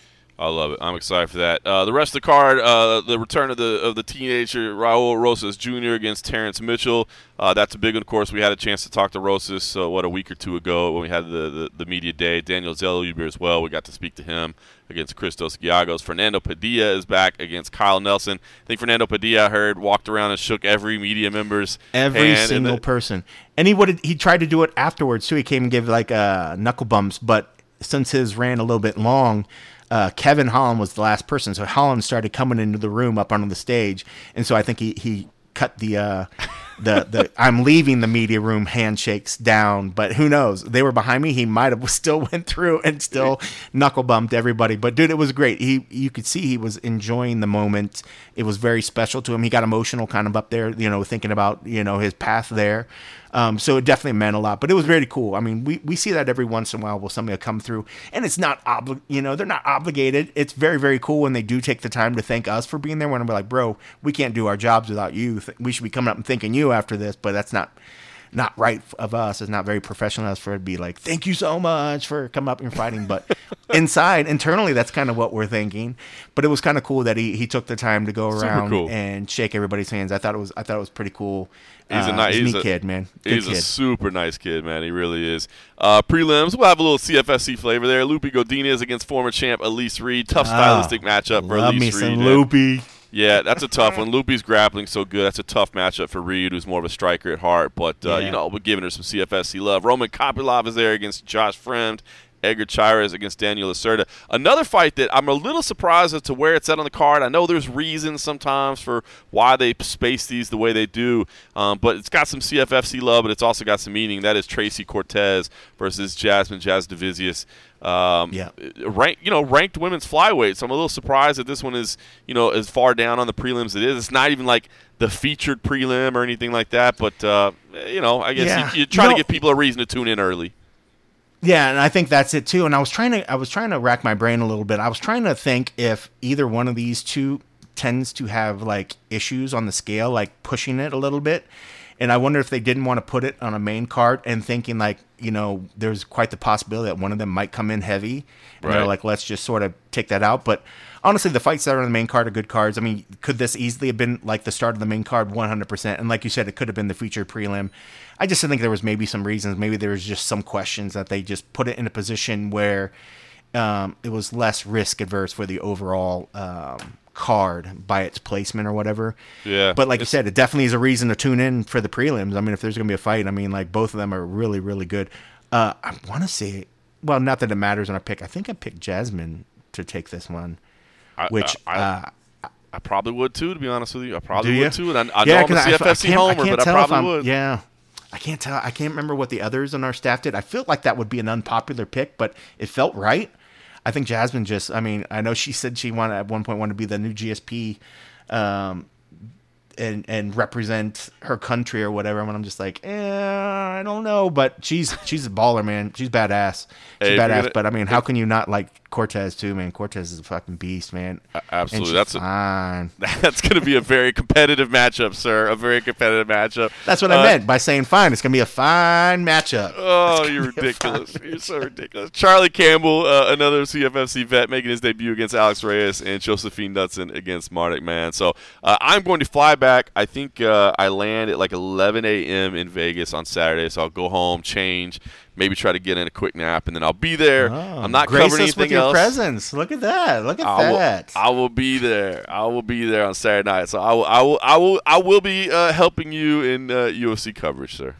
I love it. I'm excited for that. Uh, the rest of the card, uh, the return of the of the teenager Raul Rosas Junior against Terrence Mitchell. Uh, that's a big one, of course. We had a chance to talk to Rosas, so what, a week or two ago when we had the, the, the media day. Daniel Zellweger as well. We got to speak to him against Christos Giagos. Fernando Padilla is back against Kyle Nelson. I think Fernando Padilla, I heard, walked around and shook every media member's Every hand. single the, person. And he would he tried to do it afterwards, too. He came and gave, like, uh, knuckle bumps, but since his ran a little bit long, Uh, Kevin Holland was the last person, so Holland started coming into the room up onto the stage, and so I think he, he cut the uh, the the I'm leaving the media room handshakes down. But who knows? They were behind me. He might have still went through and still knuckle bumped everybody. But dude, it was great. He you could see he was enjoying the moment. It was very special to him. He got emotional, kind of up there, you know, thinking about you know his path there. Um, so it definitely meant a lot, but it was very cool. I mean, we, we see that every once in a while. Will somebody will come through, and it's not obli- you know, they're not obligated. It's very, very cool when they do take the time to thank us for being there. When we're like, bro, we can't do our jobs without you. We should be coming up and thanking you after this, but that's not not right of us. It's not very professional of us for it to be like, thank you so much for coming up and fighting. But inside, internally, that's kind of what we're thinking. But it was kind of cool that he, he took the time to go around cool. and shake everybody's hands. I thought it was I thought it was pretty cool. He's uh, a nice he's he's a neat a, kid, man. Good he's kid. a super nice kid, man. He really is. Uh, prelims, we'll have a little C F S C flavor there. Lupe Godinez against former champ Elise Reed. Tough stylistic oh, matchup for love Elise me Reed. Some Lupe. Yeah, that's a tough one. Lupe's grappling so good. That's a tough matchup for Reed, who's more of a striker at heart. But, uh, yeah. you know, we're giving her some C F S C love. Roman Kopylov is there against Josh Fremd. Edgar Chairez against Daniel Lacerda. Another fight that I'm a little surprised as to where it's at on the card. I know there's reasons sometimes for why they space these the way they do, um, but it's got some C F F C love, but it's also got some meaning. That is Tracy Cortez versus Jasmine Jazz Divisius. Um, yeah, ranked, you know, ranked women's flyweight. So I'm a little surprised that this one is, you know, as far down on the prelims as it is. It's not even like the featured prelim or anything like that. But uh, you know, I guess yeah. you, you try you to know, give people a reason to tune in early. Yeah, and I think that's it too. And I was trying to, I was trying to rack my brain a little bit. I was trying to think if either one of these two tends to have like issues on the scale, like pushing it a little bit. And I wonder if they didn't want to put it on a main card and thinking like, you know, there's quite the possibility that one of them might come in heavy. And right. they're like, let's just sort of take that out. But honestly, the fights that are on the main card are good cards. I mean, could this easily have been like the start of the main card? one hundred percent. And like you said, it could have been the featured prelim. I just think there was maybe some reasons. Maybe there was just some questions that they just put it in a position where um, it was less risk adverse for the overall um, card by its placement or whatever. Yeah. But like you said, it definitely is a reason to tune in for the prelims. I mean, if there's going to be a fight, I mean, like both of them are really, really good. Uh, I want to say, well, not that it matters on our pick. I think I picked Jasmine to take this one, I, which I, I, uh, I probably would too, to be honest with you. I probably do would you? too. And I, I yeah, know I'm a C F F C I, I homer, but I tell if probably I'm- would. Yeah. I can't tell. I can't remember what the others on our staff did. I feel like that would be an unpopular pick, but it felt right. I think Jasmine just, I mean, I know she said she wanted at one point wanted to be the new G S P um, and and represent her country or whatever. And I'm just like, eh, I don't know. But she's she's a baller, man. She's badass. She's Hey, if you're badass. gonna- but I mean, how can you not like Cortez too, man? Cortez is a fucking beast, man. Absolutely. And she's That's a, fine. that's going to be a very competitive matchup, sir. A very competitive matchup. That's what Uh, I meant by saying fine. It's gonna be a fine matchup. Oh, you're ridiculous. You're so ridiculous. Charlie Campbell, uh, another C F F C vet, making his debut against Alex Reyes, and Josephine Knudsen against Marduk Man. So uh, I'm going to fly back. I think uh, I land at like eleven a.m. in Vegas on Saturday, so I'll go home, change, maybe try to get in a quick nap, and then I'll be there. Oh, I'm not grace covering us anything with your else. presence. Look at that. Look at I will, that. I will be there. I will be there on Saturday night. So I will, I will, I will, I will be uh, helping you in uh, U F C coverage, sir.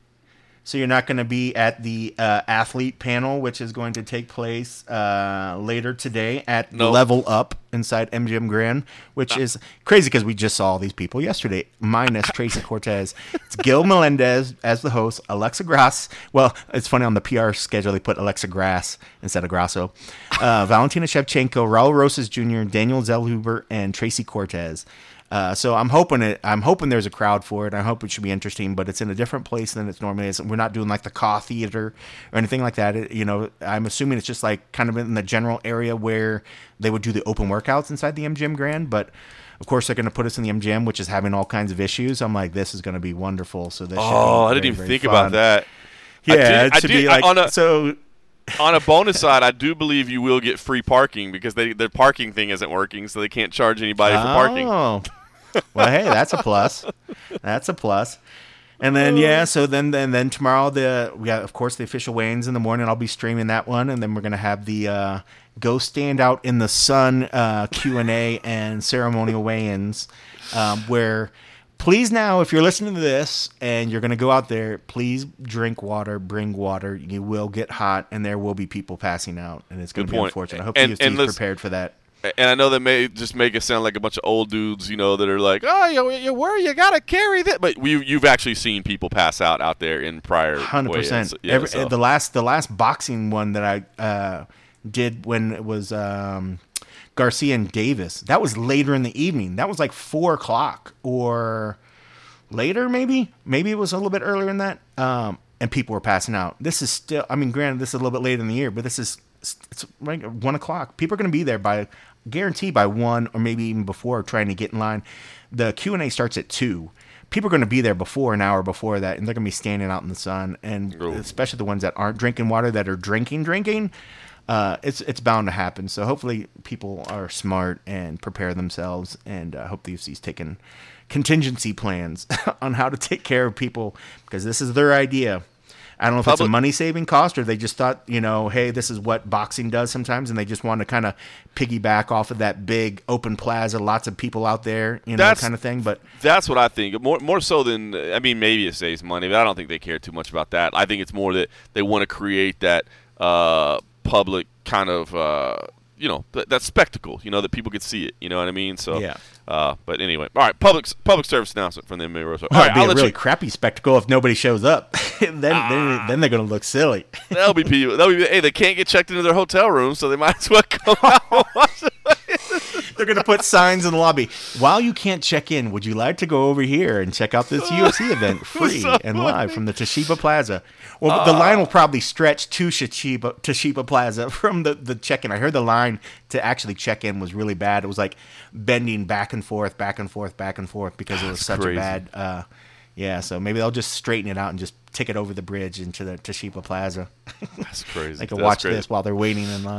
So you're not going to be at the uh, athlete panel, which is going to take place uh, later today at No. Level Up inside M G M Grand, which is crazy because we just saw all these people yesterday, minus Tracy Cortez. It's Gil Melendez as the host, Alexa Grass. Well, it's funny, on the P R schedule, they put Alexa Grass instead of Grasso. Uh, Valentina Shevchenko, Raul Rosas Junior, Daniel Zellhuber, and Tracy Cortez. Uh, so I'm hoping it. I'm hoping there's a crowd for it. I hope it should be interesting, but it's in a different place than it's normally is. We're not doing like the Caw Theater or anything like that. It, you know, I'm assuming it's just like kind of in the general area where they would do the open workouts inside the M G M Grand. But of course, they're going to put us in the M G M, which is having all kinds of issues. I'm like, this is going to be wonderful. So this. Oh, should be I very, didn't even very think fun. about that. Yeah, I did- it I should did- be I- like on a- so. On a bonus side, I do believe you will get free parking because they, their parking thing isn't working, so they can't charge anybody for parking. Oh. Well, hey, that's a plus. That's a plus. And then yeah, so then then then tomorrow the we got of course the official weigh-ins in the morning. I'll be streaming that one, and then we're gonna have the uh, Go Stand Out in the Sun uh, Q and A and ceremonial weigh-ins, um, where please now, if you're listening to this and you're gonna go out there, please drink water, bring water. You will get hot, and there will be people passing out, and it's gonna Good be point. unfortunate. I hope And- the U F C and is let's- prepared for that. And I know that may just make it sound like a bunch of old dudes, you know, that are like, oh, you, you where you gotta carry that, but we, you've actually seen people pass out out there in prior Hundred percent. weigh-ins. Yeah, so- The last, the last boxing one that I uh, did when it was um, Garcia and Davis. That was later in the evening. That was like four o'clock or later, maybe. Maybe it was a little bit earlier than that. Um, and people were passing out. This is still. I mean, granted, this is a little bit later in the year, but this is it's like one o'clock. People are going to be there by guarantee by one or maybe even before, trying to get in line. The Q and A starts at two. People are going to be there before an hour before that, and they're going to be standing out in the sun. And Ooh. especially the ones that aren't drinking water, that are drinking, drinking, uh, it's it's bound to happen. So hopefully people are smart and prepare themselves, and I uh, hope the U F C's taking contingency plans on how to take care of people, because this is their idea. I don't know if it's a Public- money-saving cost, or they just thought, you know, hey, this is what boxing does sometimes, and they just want to kind of piggyback off of that big open plaza, lots of people out there, you know, That's- kind of thing. But That's what I think. More more so than, I mean, maybe it saves money, but I don't think they care too much about that. I think it's more that they want to create that uh, public kind of, uh, you know, th- that spectacle, you know, that people could see it. You know what I mean? So, Yeah. Uh, but anyway, all right, public public service announcement from the M M A Roadshow. All well, right, it'd be I'll a let really you. crappy spectacle if nobody shows up. then, then, then they're going to look silly. There'll be people. They'll be. Hey, they can't get checked into their hotel room, so they might as well come out and watch it. They're going to put signs in the lobby. While you can't check in, would you like to go over here and check out this U F C event free So and live from the Toshiba Plaza? Well, the line will probably stretch to Toshiba, Toshiba Plaza from the, the check-in. I heard the line to actually check in was really bad. It was like bending back and forth, back and forth, back and forth because it was That's such crazy. a bad... Uh, yeah, so maybe they'll just straighten it out and just take it over the bridge into the Toshiba Plaza. That's crazy. They can That's watch crazy. this while they're waiting in line.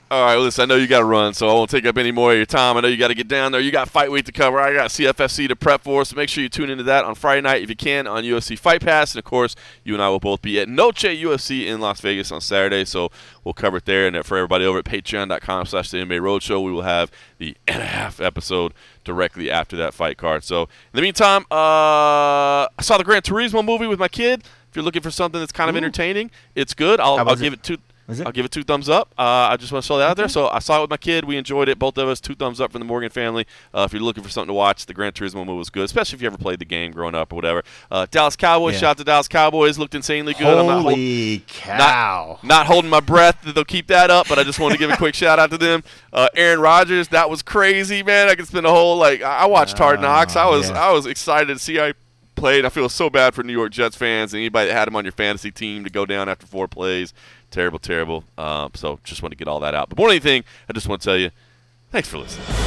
All right, listen, I know you got to run, so I won't take up any more of your time. I know you got to get down there. You got Fight Week to cover. I got C F F C to prep for, so make sure you tune into that on Friday night if you can on U F C Fight Pass. And, of course, you and I will both be at Noche U F C in Las Vegas on Saturday, so we'll cover it there. And for everybody over at patreon.com slash the MMA Roadshow, we will have the and a half episode directly after that fight card. So, in the meantime, uh, I saw the Gran Turismo movie with my kid. If you're looking for something that's kind of Ooh. entertaining, it's good. I'll, I'll it? give it two. Is it? I'll give it two thumbs up. Uh, I just want to throw that out there. So I saw it with my kid. We enjoyed it. Both of us, two thumbs up from the Morgan family. Uh, if you're looking for something to watch, the Gran Turismo movie was good, especially if you ever played the game growing up or whatever. Uh, Dallas Cowboys, Yeah. shout out to Dallas Cowboys. Looked insanely good. Holy I'm not hold, cow. Not, not holding my breath that they'll keep that up, but I just wanted to give a quick shout out to them. Uh, Aaron Rodgers, that was crazy, man. I could spend a whole, like, I watched Hard Knocks. I was, yeah. I was excited to see how he played. I feel so bad for New York Jets fans and anybody that had him on your fantasy team to go down after four plays. Terrible, terrible. Um, so just want to get all that out. But more than anything, I just want to tell you, thanks for listening.